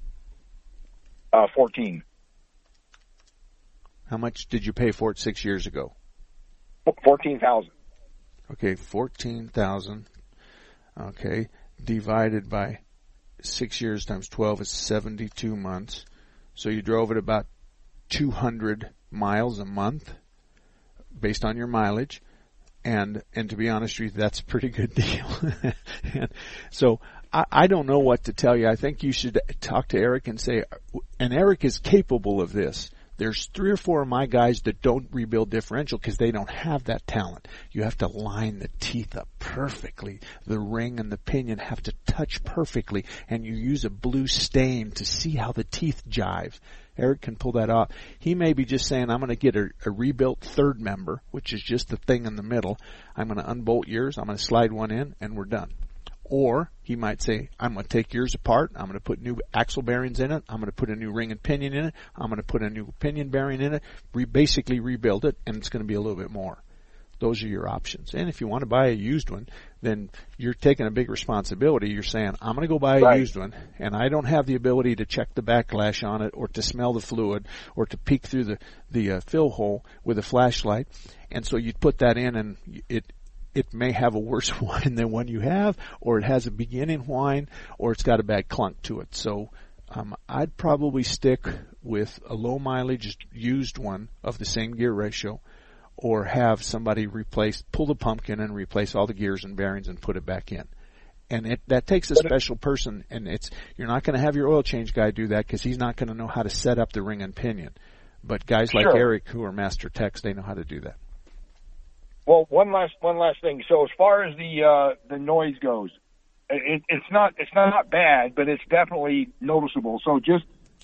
14. How much did you pay for it 6 years ago? 14,000. Okay, 14,000. Okay, divided by 6 years times 12 is 72 months. So you drove it about 200 miles a month based on your mileage. And to be honest with you, that's a pretty good deal. And so I don't know what to tell you. I think you should talk to Eric and say, and Eric is capable of this. There's 3 or 4 of my guys that don't rebuild differential because they don't have that talent. You have to line the teeth up perfectly. The ring and the pinion have to touch perfectly, and you use a blue stain to see how the teeth jive. Eric can pull that off. He may be just saying, I'm going to get a rebuilt third member, which is just the thing in the middle. I'm going to unbolt yours. I'm going to slide one in, and we're done. Or he might say, I'm going to take yours apart. I'm going to put new axle bearings in it. I'm going to put a new ring and pinion in it. I'm going to put a new pinion bearing in it. Basically rebuild it, and it's going to be a little bit more. Those are your options. And if you want to buy a used one, then you're taking a big responsibility. You're saying, I'm going to go buy a used one, and I don't have the ability to check the backlash on it or to smell the fluid or to peek through the fill hole with a flashlight. And so you'd put that in, and it may have a worse whine than one you have, or it has a beginning whine, or it's got a bad clunk to it. So I'd probably stick with a low mileage used one of the same gear ratio, or have somebody pull the pumpkin and replace all the gears and bearings and put it back in. And that takes a special person, and you're not going to have your oil change guy do that because he's not going to know how to set up the ring and pinion. But guys like Eric, who are master techs, they know how to do that. Well, one last thing. So as far as the noise goes, it's not bad, but it's definitely noticeable. So just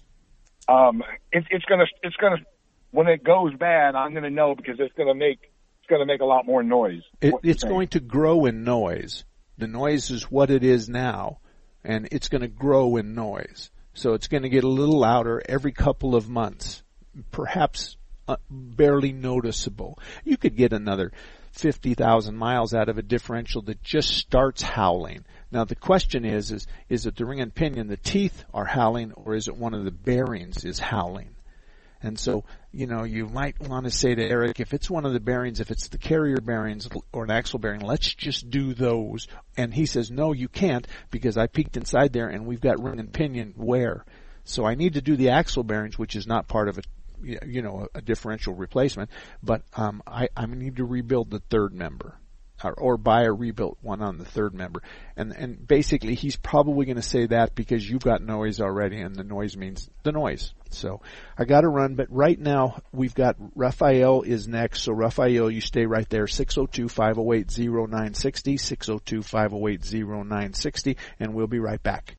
it's gonna when it goes bad, I'm gonna know because it's gonna make a lot more noise. It's going to grow in noise. The noise is what it is now, and it's going to grow in noise. So it's going to get a little louder every couple of months, perhaps barely noticeable. You could get another 50,000 miles out of a differential that just starts howling. Now the question is it the ring and pinion, the teeth are howling, or is it one of the bearings is howling? And so, you might want to say to Eric, if it's one of the bearings, if it's the carrier bearings or an axle bearing, let's just do those. And he says, no, you can't, because I peeked inside there and we've got ring and pinion wear. So I need to do the axle bearings, which is not part of a differential replacement, but I need to rebuild the third member, or buy a rebuilt one on the third member. And basically he's probably going to say that because you've got noise already, and the noise means the noise. So I got to run, but right now we've got Raphael is next. So Raphael, you stay right there, 602-508-0960, 602-508-0960, and we'll be right back.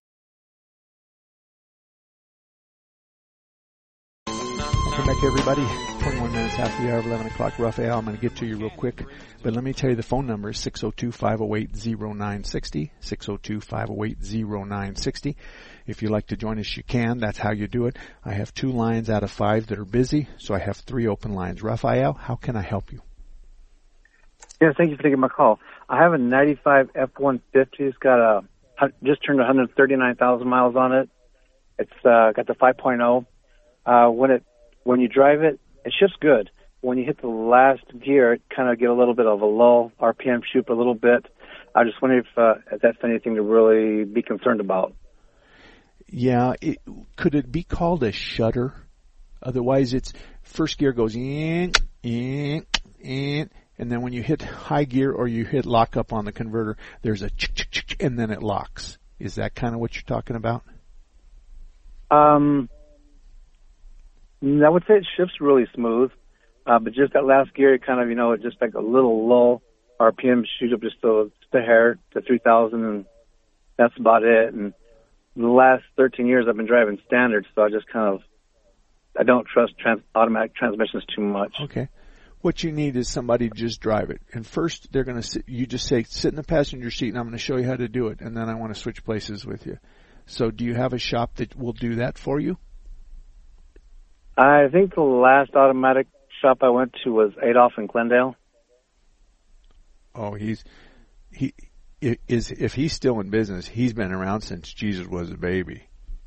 Welcome back, everybody. 21 minutes after the hour of 11 o'clock. Raphael, I'm going to get to you real quick, but let me tell you the phone number is 602-508-0960, 602-508-0960. If you'd like to join us, you can. That's how you do it. I have 2 lines out of 5 that are busy, so I have 3 open lines. Raphael, how can I help you? Yeah, thank you for taking my call. I have a 95 F-150. It's got just turned 139,000 miles on it. It's got the 5.0. When you drive it, it shifts good. When you hit the last gear, it kind of get a little bit of a lull. RPM shoot a little bit. I just wonder if that's anything to really be concerned about. Yeah, could it be called a shudder? Otherwise, it's first gear goes in, and then when you hit high gear or you hit lock up on the converter, there's a chick, and then it locks. Is that kind of what you're talking about? I would say it shifts really smooth, but just that last gear, it kind of, it's just like a little lull. RPM shoot up just a hair to 3,000, and that's about it. And the last 13 years, I've been driving standard, so I don't trust automatic transmissions too much. Okay. What you need is somebody to just drive it. And first, they're going to sit in the passenger seat, and I'm going to show you how to do it, and then I want to switch places with you. So do you have a shop that will do that for you? I think the last automatic shop I went to was Adolph in Glendale. Oh, if he's still in business, he's been around since Jesus was a baby.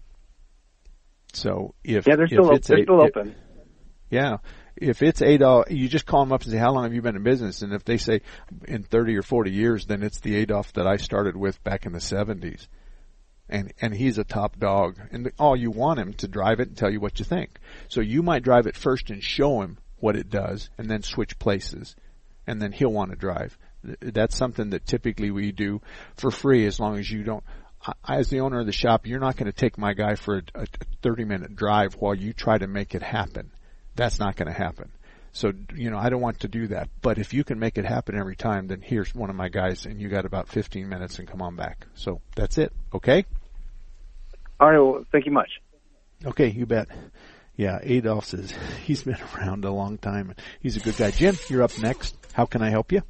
So they're still open. Yeah, if it's Adolph, you just call them up and say, "How long have you been in business?" And if they say in 30 or 40 years, then it's the Adolph that I started with back in the 70s. And he's a top dog. And all you want him to drive it and tell you what you think. So you might drive it first and show him what it does, and then switch places. And then he'll want to drive. That's something that typically we do for free, as long as you don't. As the owner of the shop, you're not going to take my guy for a 30-minute drive while you try to make it happen. That's not going to happen. So, I don't want to do that. But if you can make it happen every time, then here's one of my guys, and you got about 15 minutes and come on back. So that's it. Okay? All right. Well, thank you much. Okay, you bet. Yeah, Adolf says he's been around a long time. He's a good guy. Jim, you're up next. How can I help you?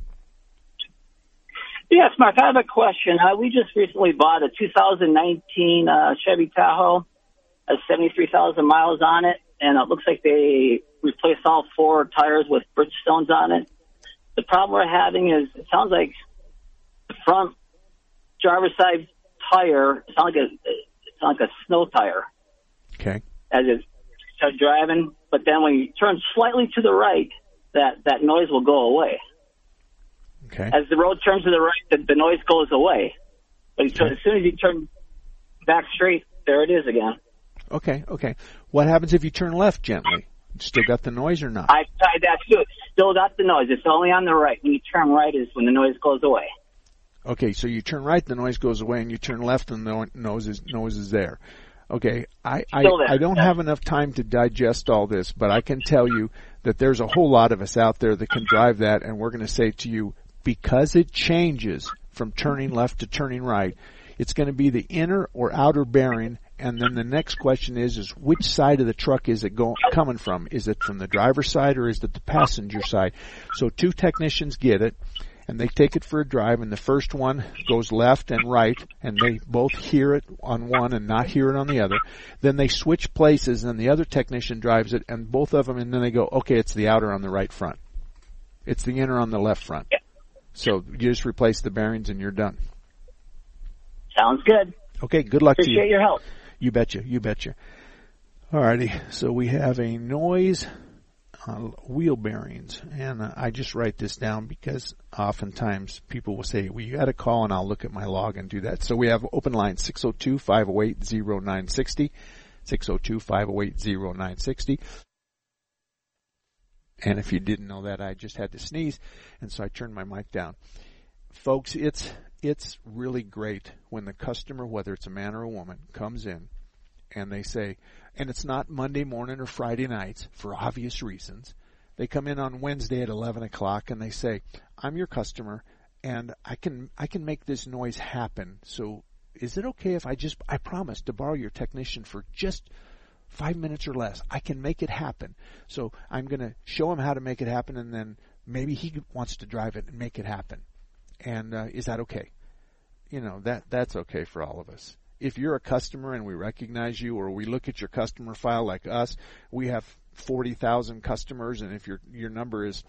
Yes, Mark, I have a question. We just recently bought a 2019 Chevy Tahoe, has 73,000 miles on it, and it looks like they replaced all 4 tires with Bridgestones on it. The problem we're having is it sounds like the front driver's side tire sounds like a snow tire. Okay. As it starts driving, but then when you turn slightly to the right, that noise will go away. Okay. As the road turns to the right, the noise goes away. But as soon as you turn back straight, there it is again. Okay. What happens if you turn left gently? Still got the noise or not? I've tried that too. It's still got the noise. It's only on the right. When you turn right is when the noise goes away. Okay, so you turn right, the noise goes away, and you turn left, and the noise is there. Okay, I don't have enough time to digest all this, but I can tell you that there's a whole lot of us out there that can drive that, and we're going to say to you, because it changes from turning left to turning right, it's going to be the inner or outer bearing, and then the next question is which side of the truck is it coming from? Is it from the driver's side or is it the passenger side? So 2 technicians get it, and they take it for a drive, and the first one goes left and right, and they both hear it on one and not hear it on the other. Then they switch places, and the other technician drives it, and both of them, and then they go, okay, it's the outer on the right front. It's the inner on the left front. Yeah. So you just replace the bearings, and you're done. Sounds good. Okay, good luck to you. Appreciate your help. You betcha. Alrighty, so we have a noise wheel bearings, and I just write this down because oftentimes people will say, well, you got to call and I'll look at my log and do that. So we have open line 602-508-0960, 602-508-0960. And if you didn't know that, I just had to sneeze, and so I turned my mic down. Folks, it's really great when the customer, whether it's a man or a woman, comes in and they say, and it's not Monday morning or Friday nights for obvious reasons. They come in on Wednesday at 11 o'clock and they say, I'm your customer and I can make this noise happen. So is it okay if I promise to borrow your technician for just 5 minutes or less? I can make it happen. So I'm going to show him how to make it happen, and then maybe he wants to drive it and make it happen. And is that okay? That's okay for all of us. If you're a customer and we recognize you, or we look at your customer file like us, we have 40,000 customers, and if your number is,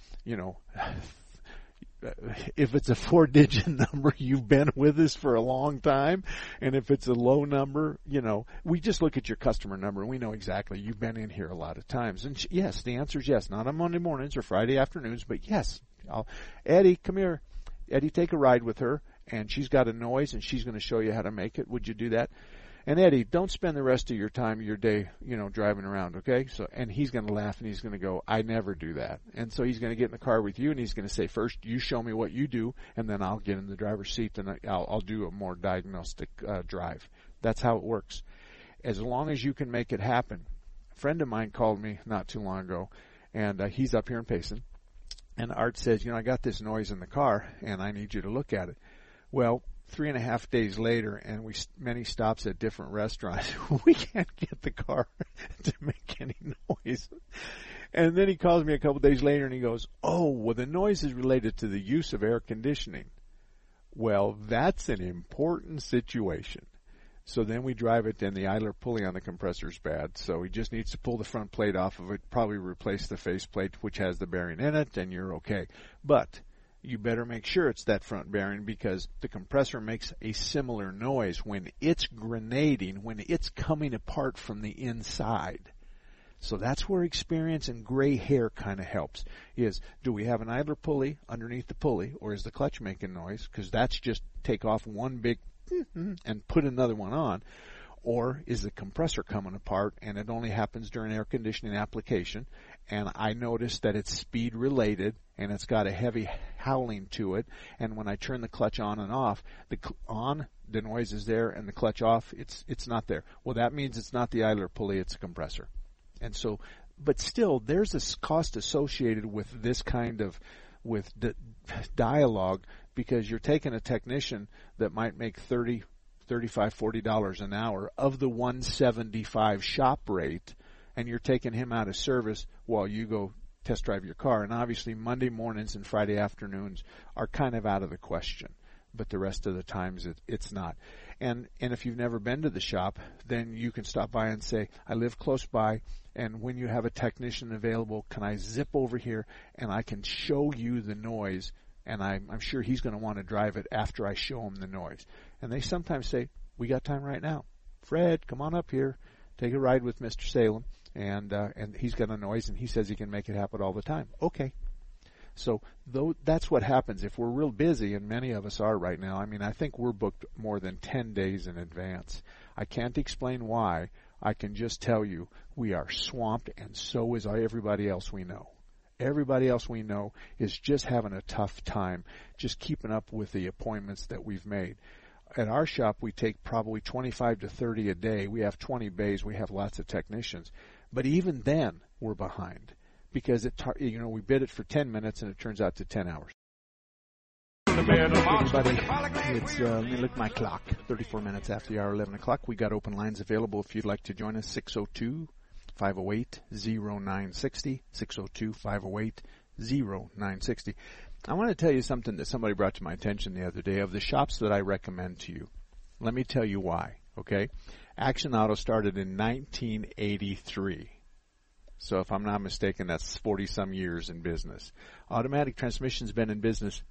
if it's a 4-digit number, you've been with us for a long time, and if it's a low number, we just look at your customer number and we know exactly you've been in here a lot of times. And yes, the answer is yes, not on Monday mornings or Friday afternoons, but yes. Eddie, come here. Eddie, take a ride with her, and she's got a noise, and she's going to show you how to make it. Would you do that? And Eddie, don't spend the rest of your time, your day, driving around, okay? So, and he's going to laugh, and he's going to go, I never do that. And so he's going to get in the car with you, and he's going to say, first, you show me what you do, and then I'll get in the driver's seat, and I'll do a more diagnostic drive. That's how it works. As long as you can make it happen. A friend of mine called me not too long ago, and he's up here in Payson. And Art says, I got this noise in the car, and I need you to look at it. Well, 3.5 days later, and many stops at different restaurants, we can't get the car to make any noise. And then he calls me a couple days later, and he goes, oh, well, the noise is related to the use of air conditioning. Well, that's an important situation. So then we drive it, and the idler pulley on the compressor is bad. So he just needs to pull the front plate off of it, probably replace the faceplate, which has the bearing in it, and you're okay. But you better make sure it's that front bearing, because the compressor makes a similar noise when it's grenading, when it's coming apart from the inside. So that's where experience and gray hair kind of helps, is do we have an idler pulley underneath the pulley, or is the clutch making noise? Because that's just take off one big and put another one on. Or is the compressor coming apart, and it only happens during air conditioning application, and I notice that it's speed related, and it's got a heavy howling to it, and when I turn the clutch on and off, the noise is there, and the clutch off, it's not there. Well, that means it's not the idler pulley, it's a compressor. And so but still, there's a cost associated with this kind of dialogue, because you're taking a technician that might make $30, $35, $40 an hour of the $175 shop rate, and you're taking him out of service while you go test drive your car. And obviously Monday mornings and Friday afternoons are kind of out of the question, but the rest of the times it's not. And if you've never been to the shop, then you can stop by and say, I live close by, and when you have a technician available, can I zip over here and I can show you the noise, and I'm sure he's going to want to drive it after I show him the noise. And they sometimes say, we got time right now. Fred, come on up here. Take a ride with Mr. Salem. And he's got a noise, and he says he can make it happen all the time. Okay. So that's what happens if we're real busy, and many of us are right now. I mean, I think we're booked more than 10 days in advance. I can't explain why. I can just tell you we are swamped, and so is everybody else we know. Everybody else we know is just having a tough time just keeping up with the appointments that we've made. At our shop, we take probably 25 to 30 a day. We have 20 bays. We have lots of technicians. But even then, we're behind because we bid it for 10 minutes and it turns out to 10 hours. Everybody, let me look at my clock. 34 minutes after the hour, 11 o'clock. We got open lines available if you'd like to join us. 602-508-0960. 602-508-0960. I want to tell you something that somebody brought to my attention the other day of the shops that I recommend to you. Let me tell you why, okay? Action Auto started in 1983. So if I'm not mistaken, that's 40-some years in business. Automatic Transmission's been in business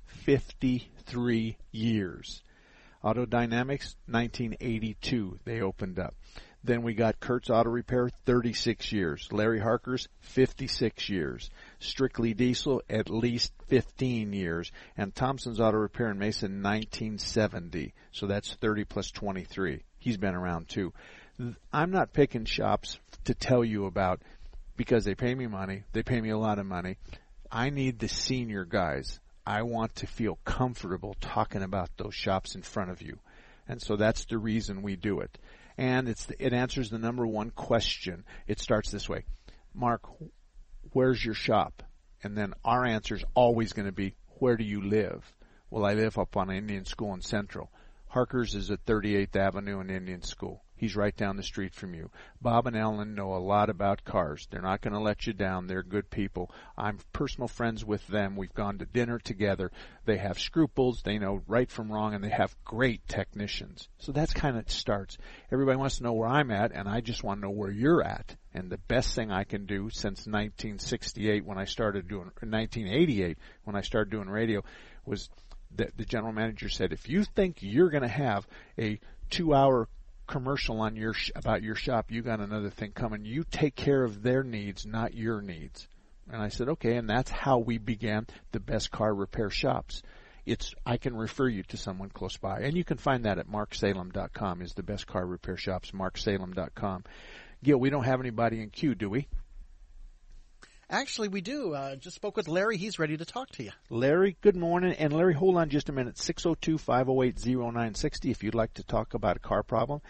53 years. Auto Dynamics, 1982, they opened up. Then we got Kurt's Auto Repair, 36 years. Larry Harker's, 56 years. Strictly Diesel, at least 15 years. And Thompson's Auto Repair in Mesa, 1970. So that's 30 plus 23. He's been around too. I'm not picking shops to tell you about because they pay me money. They pay me a lot of money. I need the senior guys. I want to feel comfortable talking about those shops in front of you. And so that's the reason we do it. And it answers the number one question. It starts this way. Mark, where's your shop? And then our answer is always going to be, where do you live? Well, I live up on Indian School in Central. Harker's is at 38th Avenue and Indian School. He's right down the street from you. Bob and Ellen know a lot about cars. They're not going to let you down. They're good people. I'm personal friends with them. We've gone to dinner together. They have scruples. They know right from wrong, and they have great technicians. So that's kind of starts. Everybody wants to know where I'm at, and I just want to know where you're at. And the best thing I can do since 1988 when I started doing 1988 when I started doing radio was that the general manager said, if you think you're going to have a 2-hour commercial on about your shop, you got another thing coming. You take care of their needs, not your needs. And I said, okay, and that's how we began the Best Car Repair Shops. I can refer you to someone close by. And you can find that at marksalem.com is the Best Car Repair Shops, marksalem.com. Gil, we don't have anybody in queue, do we? Actually, we do. Just spoke with Larry. He's ready to talk to you. Larry, good morning. And Larry, hold on just a minute. 602-508-0960 if you'd like to talk about a car problem.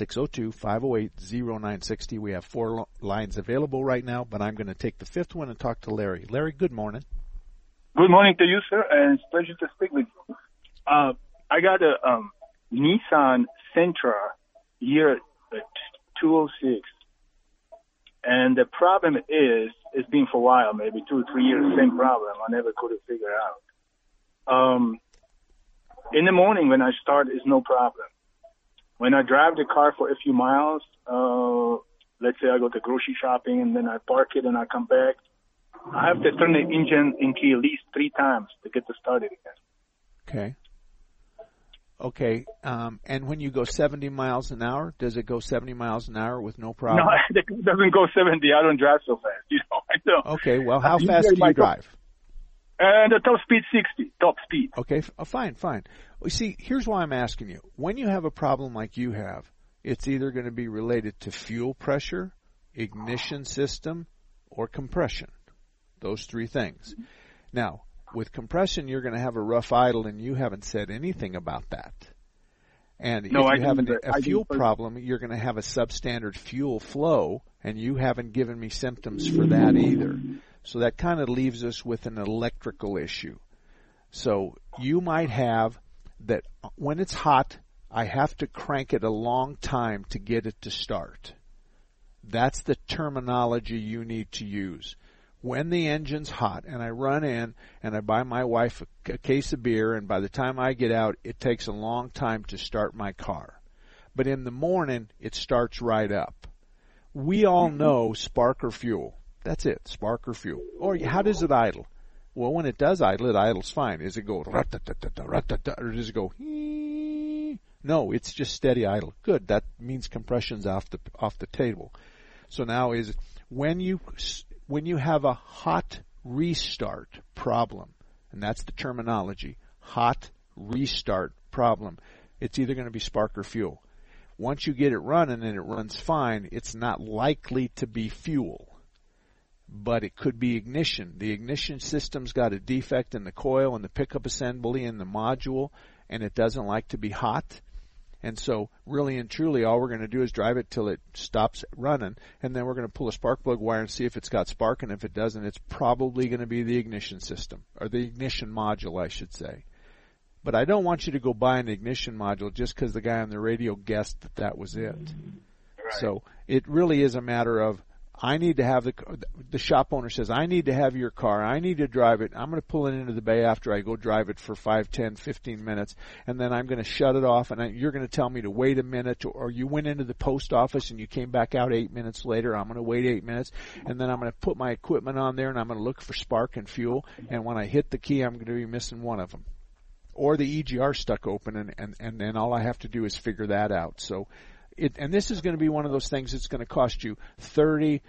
602-508-0960. We have 4 lines available right now, but I'm going to take the 5th one and talk to Larry. Larry, good morning. Good morning to you, sir, and it's a pleasure to speak with you. I got a Nissan Sentra year 2006. And the problem is, it's been for a while, maybe 2 or 3 years, same problem. I never could have figured out. In the morning when I start, it's no problem. When I drive the car for a few miles, let's say I go to grocery shopping and then I park it and I come back, I have to turn the engine in key at least 3 times to get it started again. Okay. And when you go 70 miles an hour, does it go 70 miles an hour with no problem? No, it doesn't go 70. I don't drive so fast. I don't. Okay. Well, how fast do you drive? The top speed 60. Top speed. Okay. Fine. You see, here's why I'm asking you. When you have a problem like you have, it's either going to be related to fuel pressure, ignition system, or compression. Those 3 things. Now, with compression, you're going to have a rough idle, and you haven't said anything about that. And if you have a fuel problem, you're going to have a substandard fuel flow, and you haven't given me symptoms for that either. So that kind of leaves us with an electrical issue. So you might have that when it's hot, I have to crank it a long time to get it to start. That's the terminology you need to use. When the engine's hot and I run in and I buy my wife a case of beer, and by the time I get out, it takes a long time to start my car. But in the morning, it starts right up. We all know spark or fuel. That's it, spark or fuel. Or how does it idle? Well, when it does idle, it idles fine. Does it go rat-ta-ta-ta-ta, rat-ta-ta, or does it go hee? No, it's just steady idle. Good. That means compression's off the table. So now is when you have a hot restart problem, and that's the terminology, hot restart problem, it's either going to be spark or fuel. Once you get it running and it runs fine, it's not likely to be fuel. But it could be ignition. The ignition system's got a defect in the coil and the pickup assembly and the module, and it doesn't like to be hot. And so really and truly all we're going to do is drive it till it stops running, and then we're going to pull a spark plug wire and see if it's got spark, and if it doesn't, it's probably going to be the ignition system, or the ignition module, I should say. But I don't want you to go buy an ignition module just because the guy on the radio guessed that was it. Right. So it really is a matter of, I need to have the shop owner says, I need to have your car. I need to drive it. I'm going to pull it into the bay after I go drive it for 5, 10, 15 minutes, and then I'm going to shut it off, and you're going to tell me to wait a minute, or you went into the post office and you came back out 8 minutes later. I'm going to wait 8 minutes, and then I'm going to put my equipment on there, and I'm going to look for spark and fuel, and when I hit the key, I'm going to be missing one of them. Or the EGR stuck open, and then all I have to do is figure that out. So, and this is going to be one of those things that's going to cost you $30,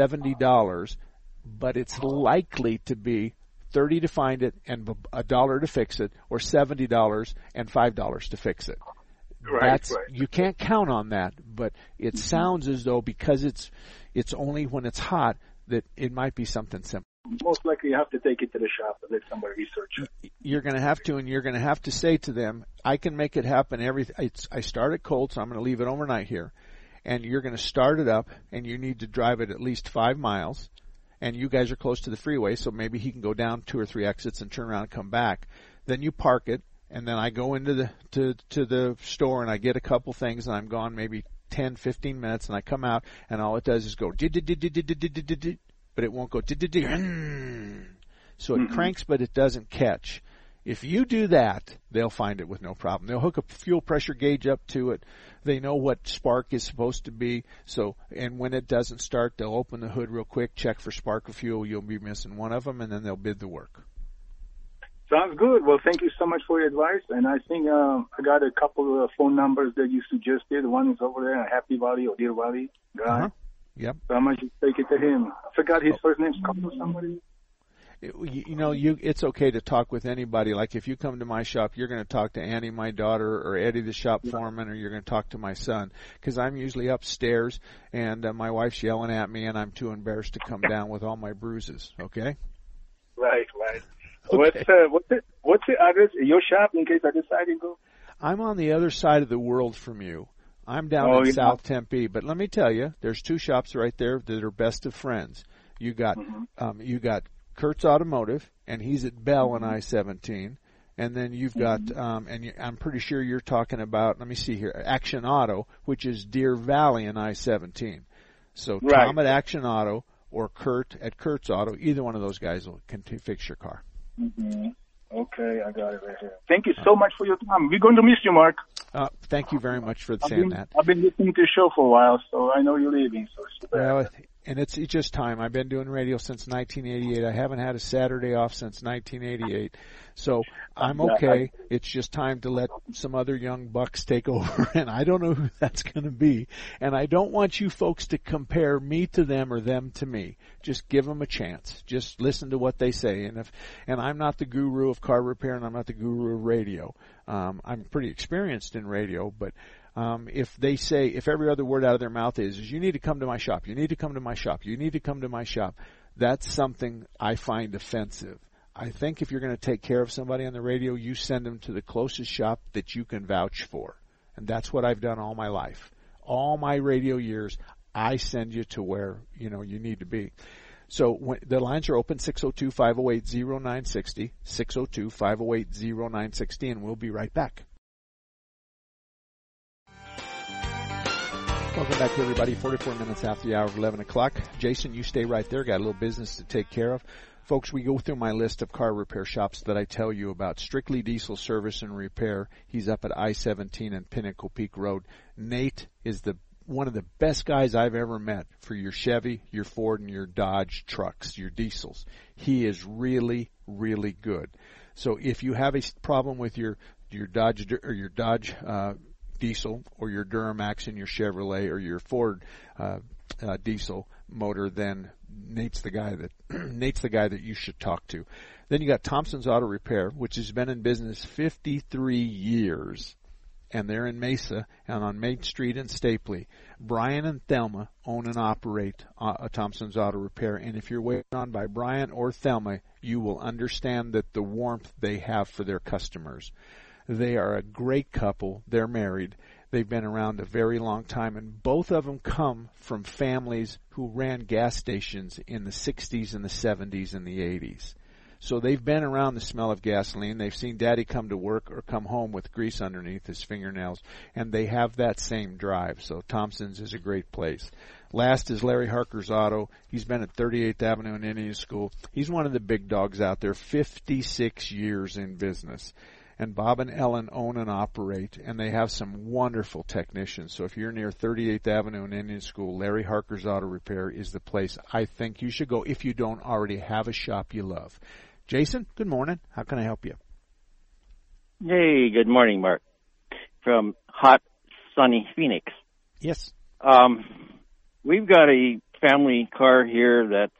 $70, but it's likely to be $30 to find it and $1 to fix it, or $70 and $5 to fix it. Right. You can't count on that, but it sounds as though because it's only when it's hot that it might be something simple. Most likely you have to take it to the shop and let somebody research it. You're going to have to, and you're going to have to say to them, I can make it happen. I start it cold, so I'm going to leave it overnight here. And you're going to start it up, and you need to drive it at least 5 miles. And you guys are close to the freeway, so maybe he can go down 2 or 3 exits and turn around and come back. Then you park it, and then I go into the store, and I get a couple things, and I'm gone maybe 10, 15 minutes, and I come out, and all it does is go but it won't go so it cranks, but it doesn't catch. If you do that, they'll find it with no problem. They'll hook a fuel pressure gauge up to it. They know what spark is supposed to be. So, and when it doesn't start, they'll open the hood real quick, check for spark or fuel. You'll be missing one of them, and then they'll bid the work. Sounds good. Well, thank you so much for your advice. And I think I got a couple of phone numbers that you suggested. One is over there in Happy Valley or Deer Valley. Right? Yep. So I might just take it to him. I forgot his first name. Somebody. It's okay to talk with anybody. Like if you come to my shop, you're going to talk to Annie, my daughter, or Eddie, the shop foreman, or you're going to talk to my son. Because I'm usually upstairs, and my wife's yelling at me, and I'm too embarrassed to come down with all my bruises. Okay? Right. Okay. What's the address of your shop in case I decide to go? I'm on the other side of the world from you. I'm down in South Tempe, but let me tell you, there's 2 shops right there that are best of friends. You got Kurtz Automotive, and he's at Bell on I-17, and then you've got, I'm pretty sure you're talking about, let me see here, Action Auto, which is Deer Valley on I-17. So Tom at Action Auto or Kurt at Kurtz Auto, either one of those guys can fix your car. Mm-hmm. Okay, I got it right here. Thank you so much for your time. We're going to miss you, Mark. Thank you very much for saying that. I've been listening to the show for a while, so I know you're leaving. So and it's just time. I've been doing radio since 1988. I haven't had a Saturday off since 1988. So I'm okay. It's just time to let some other young bucks take over, and I don't know who that's going to be. And I don't want you folks to compare me to them or them to me. Just give them a chance. Just listen to what they say. And I'm not the guru of car repair, and I'm not the guru of radio. I'm pretty experienced in radio, but if every other word out of their mouth is you need to come to my shop, you need to come to my shop, you need to come to my shop, that's something I find offensive. I think if you're going to take care of somebody on the radio, you send them to the closest shop that you can vouch for. And that's what I've done all my life. All my radio years, I send you to where, you need to be. So the lines are open, 602-508-0960, 602-508-0960, and we'll be right back. Welcome back, everybody. 44 minutes after the hour of 11 o'clock. Jason, you stay right there. Got a little business to take care of. Folks, we go through my list of car repair shops that I tell you about. Strictly Diesel Service and Repair. He's up at I-17 and Pinnacle Peak Road. Nate is one of the best guys I've ever met for your Chevy, your Ford, and your Dodge trucks, your diesels. He is really, really good. So if you have a problem with your Dodge or your Dodge diesel or your Duramax and your Chevrolet or your Ford diesel motor, then Nate's the guy that you should talk to. Then you got Thompson's Auto Repair, which has been in business 53 years. And they're in Mesa and on Main Street in Stapley. Brian and Thelma own and operate Thompson's Auto Repair. And if you're waiting on by Brian or Thelma, you will understand that the warmth they have for their customers. They are a great couple. They're married. They've been around a very long time, and both of them come from families who ran gas stations in the 60s and the 70s and the 80s. So they've been around the smell of gasoline. They've seen Daddy come to work or come home with grease underneath his fingernails, and they have that same drive. So Thompson's is a great place. Last is Larry Harker's Auto. He's been at 38th Avenue in Indian School. He's one of the big dogs out there, 56 years in business. And Bob and Ellen own and operate, and they have some wonderful technicians. So if you're near 38th Avenue in Indian School, Larry Harker's Auto Repair is the place I think you should go if you don't already have a shop you love. Jason, good morning. How can I help you? Hey, good morning, Mark. From hot, sunny Phoenix. Yes. We've got a family car here that's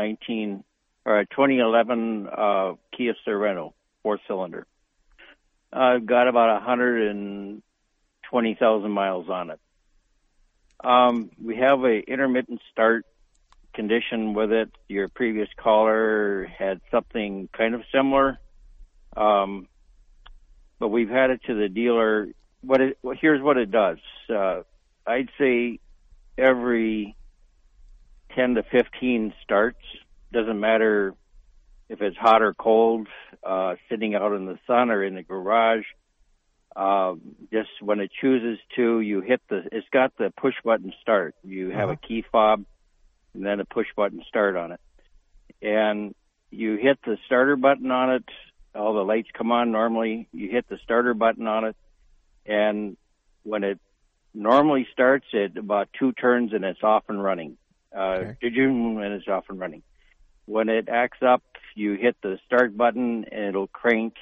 2011 Kia Sorento, 4-cylinder. I've got about 120,000 miles on it. We have a intermittent start condition with it. Your previous caller had something kind of similar, but we've had it to the dealer. Here's what it does. I'd say every 10 to 15 starts, doesn't matter if it's hot or cold, sitting out in the sun or in the garage. Just when it chooses to, you hit it's got the push button start. You have a key fob and then a push button start on it. And you hit the starter button on it. All the lights come on normally. You hit the starter button on it. And when it normally starts at about 2 turns and it's off and running. And it's off and running. When it acts up, you hit the start button and it'll crank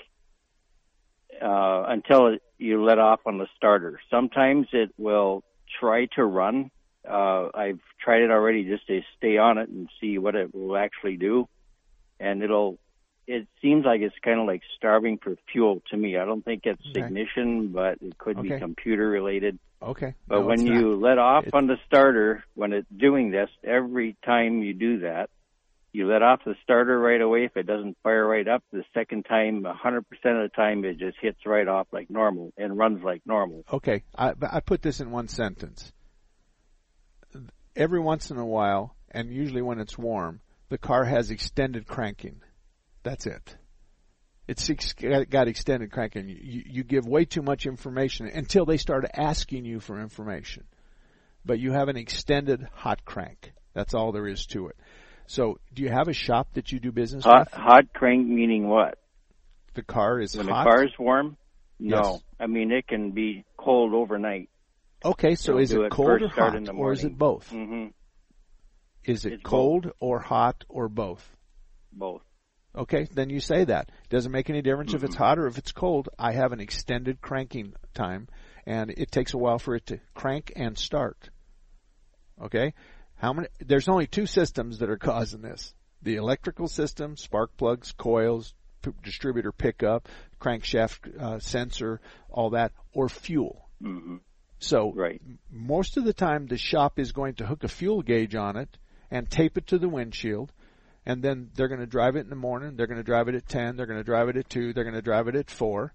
until you let off on the starter. Sometimes it will try to run. I've tried it already just to stay on it and see what it will actually do. And it seems like it's kind of like starving for fuel to me. I don't think it's ignition, but it could be computer related. Okay. But when you let off on the starter, when it's doing this, every time you do that, you let off the starter right away. If it doesn't fire right up, the second time, 100% of the time, it just hits right off like normal and runs like normal. Okay. I put this in one sentence. Every once in a while, and usually when it's warm, the car has extended cranking. That's it. It's got extended cranking. You give way too much information until they start asking you for information. But you have an extended hot crank. That's all there is to it. So, do you have a shop that you do business with? Hot crank meaning what? The car is when hot? When the car is warm? No. Yes. I mean, it can be cold overnight. Okay, so is it cold or hot, or is it both? Mm-hmm. Is it cold or hot or both? Both. Okay, then you say that. Doesn't make any difference if it's hot or if it's cold. I have an extended cranking time, and it takes a while for it to crank and start. Okay? There's only 2 systems that are causing this. The electrical system, spark plugs, coils, distributor pickup, crankshaft sensor, all that, or fuel. Mm-hmm. So most of the time the shop is going to hook a fuel gauge on it and tape it to the windshield, and then they're going to drive it in the morning, they're going to drive it at 10, they're going to drive it at 2, they're going to drive it at 4,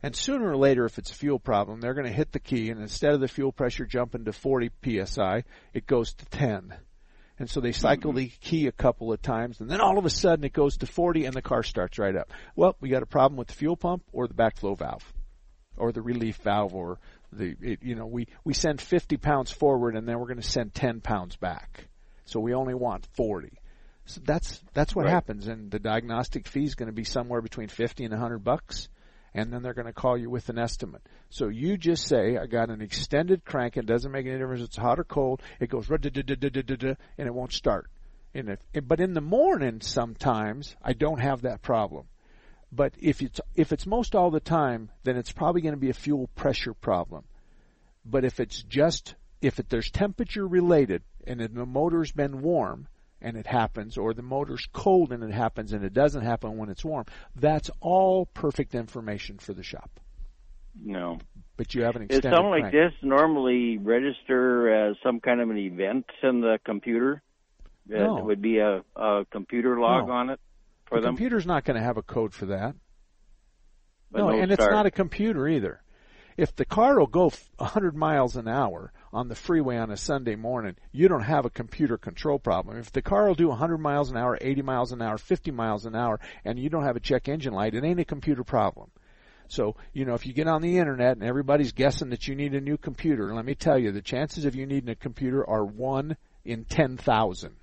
And sooner or later, if it's a fuel problem, they're going to hit the key, and instead of the fuel pressure jumping to 40 psi, it goes to 10. And so they cycle the key a couple of times, and then all of a sudden it goes to 40, and the car starts right up. Well, we got a problem with the fuel pump or the backflow valve, or the relief valve, or we send 50 pounds forward, and then we're going to send 10 pounds back. So we only want 40. So that's what happens, and the diagnostic fee is going to be somewhere between $50 and $100. And then they're going to call you with an estimate. So you just say, I got an extended crank. It doesn't make any difference if it's hot or cold. It goes, and it won't start. But in the morning, sometimes, I don't have that problem. But if it's most all the time, then it's probably going to be a fuel pressure problem. But if there's temperature related, and the motor's been warm, and it happens, or the motor's cold and it happens, and it doesn't happen when it's warm, that's all perfect information for the shop. No. But you have an extended Is something like crank. this normally register as some kind of an event in the computer? No. It would be a computer log on it for the them? The computer's not going to have a code for that. But no, and start. It's not a computer either. If the car will go 100 miles an hour on the freeway on a Sunday morning, you don't have a computer control problem. If the car will do 100 miles an hour, 80 miles an hour, 50 miles an hour, and you don't have a check engine light, it ain't a computer problem. So, if you get on the internet and everybody's guessing that you need a new computer, let me tell you, the chances of you needing a computer are 1 in 10,000.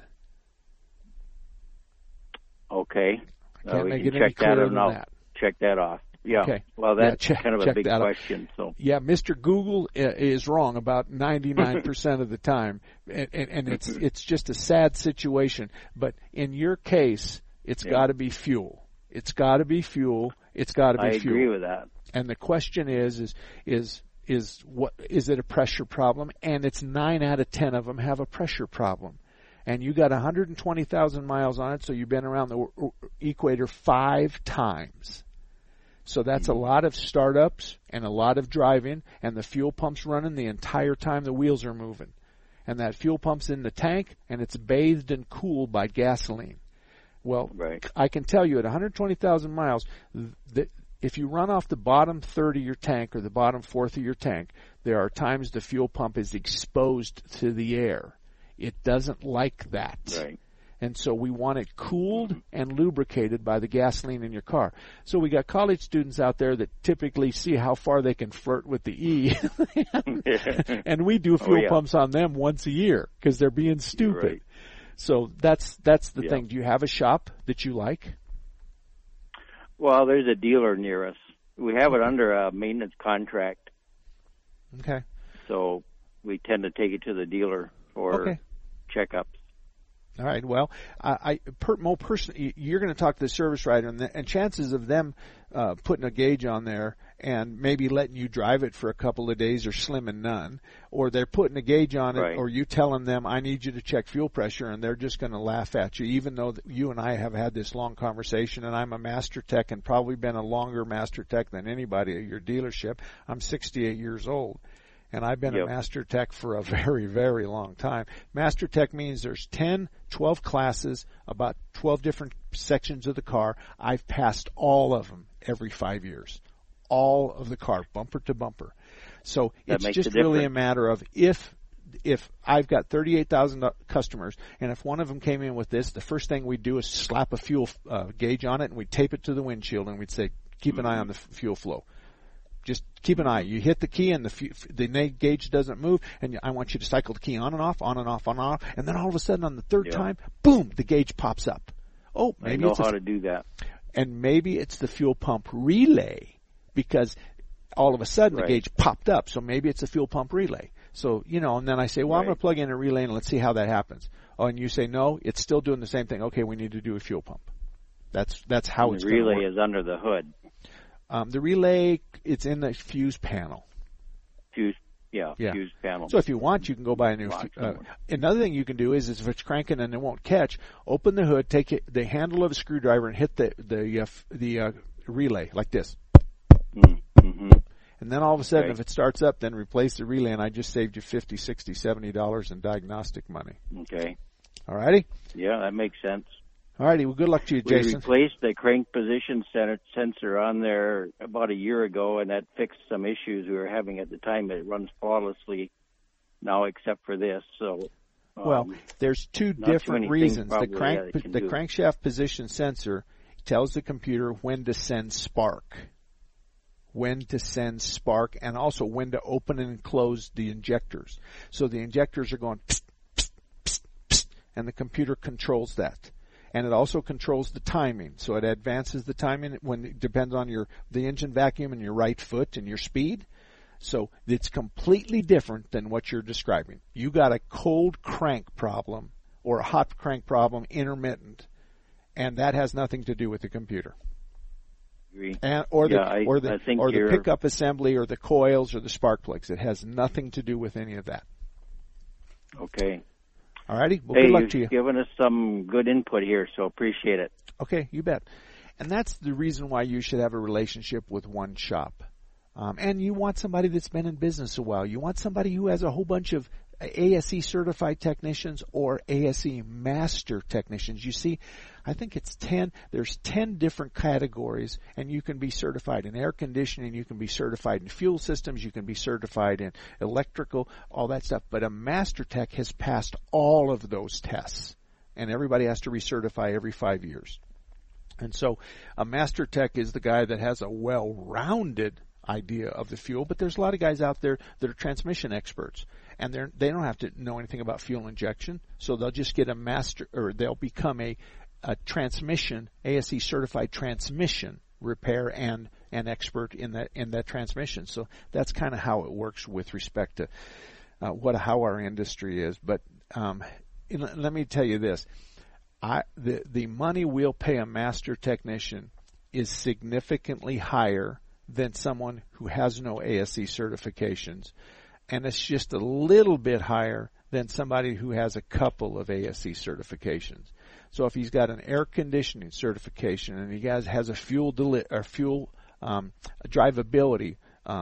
Okay. Can't we make can it any check that clearer and than I'll that. check that off. Yeah. Okay. Well, that's kind of a big that question. So. Yeah, Mr. Google is wrong about 99% of the time, and it's just a sad situation. But in your case, it's got to be fuel. It's got to be fuel. It's got to be fuel. I agree with that. And the question is what is it a pressure problem? And it's 9 out of 10 of them have a pressure problem. And you got 120,000 miles on it, so you've been around the equator 5 times. So that's a lot of startups and a lot of driving, and the fuel pump's running the entire time the wheels are moving. And that fuel pump's in the tank, and it's bathed and cooled by gasoline. Well, I can tell you at 120,000 miles, if you run off the bottom third of your tank or the bottom fourth of your tank, there are times the fuel pump is exposed to the air. It doesn't like that. Right. And so we want it cooled and lubricated by the gasoline in your car. So we got college students out there that typically see how far they can flirt with the E. And we do fuel pumps on them once a year because they're being stupid. Right. So that's the thing. Do you have a shop that you like? Well, there's a dealer near us. We have it under a maintenance contract. Okay. So we tend to take it to the dealer for checkups. All right. Well, you're going to talk to the service writer, and chances of them putting a gauge on there and maybe letting you drive it for a couple of days are slim and none. Or they're putting a gauge on it, or you telling them, I need you to check fuel pressure, and they're just going to laugh at you, even though you and I have had this long conversation, and I'm a master tech and probably been a longer master tech than anybody at your dealership. I'm 68 years old. And I've been a Master Tech for a very, very long time. Master Tech means there's 10, 12 classes, about 12 different sections of the car. I've passed all of them every 5 years. All of the car, bumper to bumper. So it's just really a matter of if I've got 38,000 customers, and if one of them came in with this, the first thing we'd do is slap a fuel gauge on it, and we'd tape it to the windshield, and we'd say, keep an eye on the fuel flow. Just keep an eye. You hit the key and the gauge doesn't move, and I want you to cycle the key on and off, on and off, on and off, and then all of a sudden on the third time, boom, the gauge pops up. Oh, maybe I know how to do that. And maybe it's the fuel pump relay, because all of a sudden the gauge popped up, so maybe it's a fuel pump relay. So, and then I say, well, I'm going to plug in a relay and let's see how that happens. Oh, and you say, no, it's still doing the same thing. Okay, we need to do a fuel pump. That's how it's going to work. The relay is under the hood. The relay, it's in the fuse panel. Fuse panel. So if you want, you can go buy a new. Another thing you can do is if it's cranking and it won't catch, open the hood, take the handle of a screwdriver, and hit the relay like this. Mm-hmm. And then all of a sudden, if it starts up, then replace the relay, and I just saved you $50, $60, $70 in diagnostic money. Okay. All righty? Yeah, that makes sense. All righty. Well, good luck to you, Jason. We replaced the crank position sensor on there about a year ago, and that fixed some issues we were having at the time. It runs flawlessly now, except for this. So, well, there's two different reasons. The crankshaft position sensor tells the computer when to send spark. And also when to open and close the injectors. So the injectors are going psst, psst, psst, psst, and the computer controls that. And it also controls the timing. So it advances the timing when it depends on the engine vacuum and your right foot and your speed. So it's completely different than what you're describing. You got a cold crank problem or a hot crank problem, intermittent, and that has nothing to do with the computer. And, or the pickup assembly or the coils or the spark plugs. It has nothing to do with any of that. Okay. All righty. Well, good luck to you. You've given us some good input here, so appreciate it. Okay, you bet. And that's the reason why you should have a relationship with one shop. And you want somebody that's been in business a while. You want somebody who has a whole bunch of ASE certified technicians or ASE master technicians. You see, I think it's 10. There's 10 different categories, and you can be certified in air conditioning. You can be certified in fuel systems. You can be certified in electrical, all that stuff. But a master tech has passed all of those tests, and everybody has to recertify every 5 years. And so a master tech is the guy that has a well-rounded idea of the fuel, but there's a lot of guys out there that are transmission experts, and they don't have to know anything about fuel injection, so they'll just get a master, or they'll become a transmission, ASE certified transmission repair and an expert in that transmission. So that's kind of how it works with respect to how our industry is. But let me tell you this: the money we'll pay a master technician is significantly higher than someone who has no ASE certifications, and it's just a little bit higher than somebody who has a couple of ASE certifications. So if he's got an air conditioning certification and he has a fuel drivability,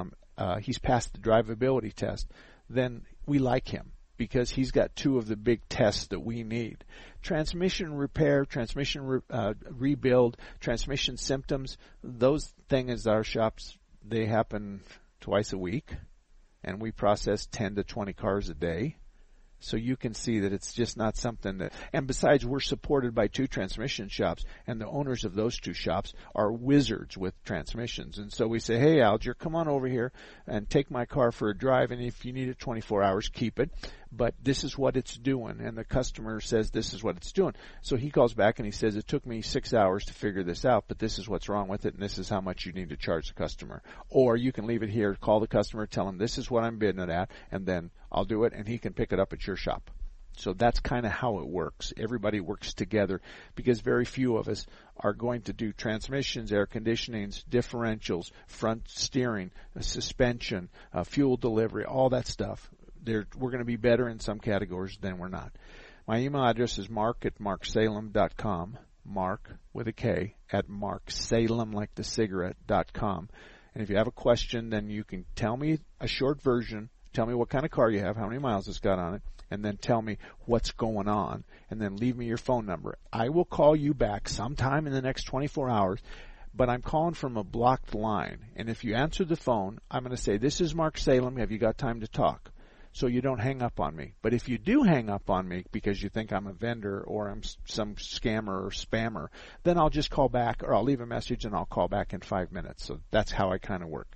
he's passed the drivability test, then we like him because he's got two of the big tests that we need. Transmission repair, transmission rebuild, transmission symptoms, those things at our shops, they happen twice a week, and we process 10 to 20 cars a day. So you can see that it's just not something that, and besides, we're supported by 2 transmission shops, and the owners of those 2 shops are wizards with transmissions. And so we say, hey, Alger, come on over here and take my car for a drive, and if you need it 24 hours, keep it. But this is what it's doing, and the customer says this is what it's doing. So he calls back and he says, it took me 6 hours to figure this out, but this is what's wrong with it, and this is how much you need to charge the customer. Or you can leave it here, call the customer, tell him this is what I'm bidding it at, and then I'll do it, and he can pick it up at your shop. So that's kind of how it works. Everybody works together because very few of us are going to do transmissions, air conditionings, differentials, front steering, suspension, fuel delivery, all that stuff. We're going to be better in some categories than we're not. My email address is mark@marksalem.com, Mark with a K, at marksalem, like the cigarette.com. And if you have a question, then you can tell me a short version, tell me what kind of car you have, how many miles it's got on it, and then tell me what's going on, and then leave me your phone number. I will call you back sometime in the next 24 hours, but I'm calling from a blocked line. And if you answer the phone, I'm going to say, this is Mark Salem, have you got time to talk? So you don't hang up on me. But if you do hang up on me because you think I'm a vendor or I'm some scammer or spammer, then I'll just call back, or I'll leave a message and I'll call back in 5 minutes. So that's how I kind of work.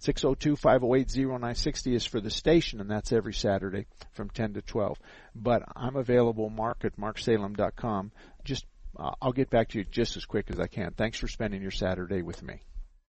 602-508-0960 is for the station, and that's every Saturday from 10 to 12. But I'm available, mark@marksalem.com. I'll get back to you just as quick as I can. Thanks for spending your Saturday with me.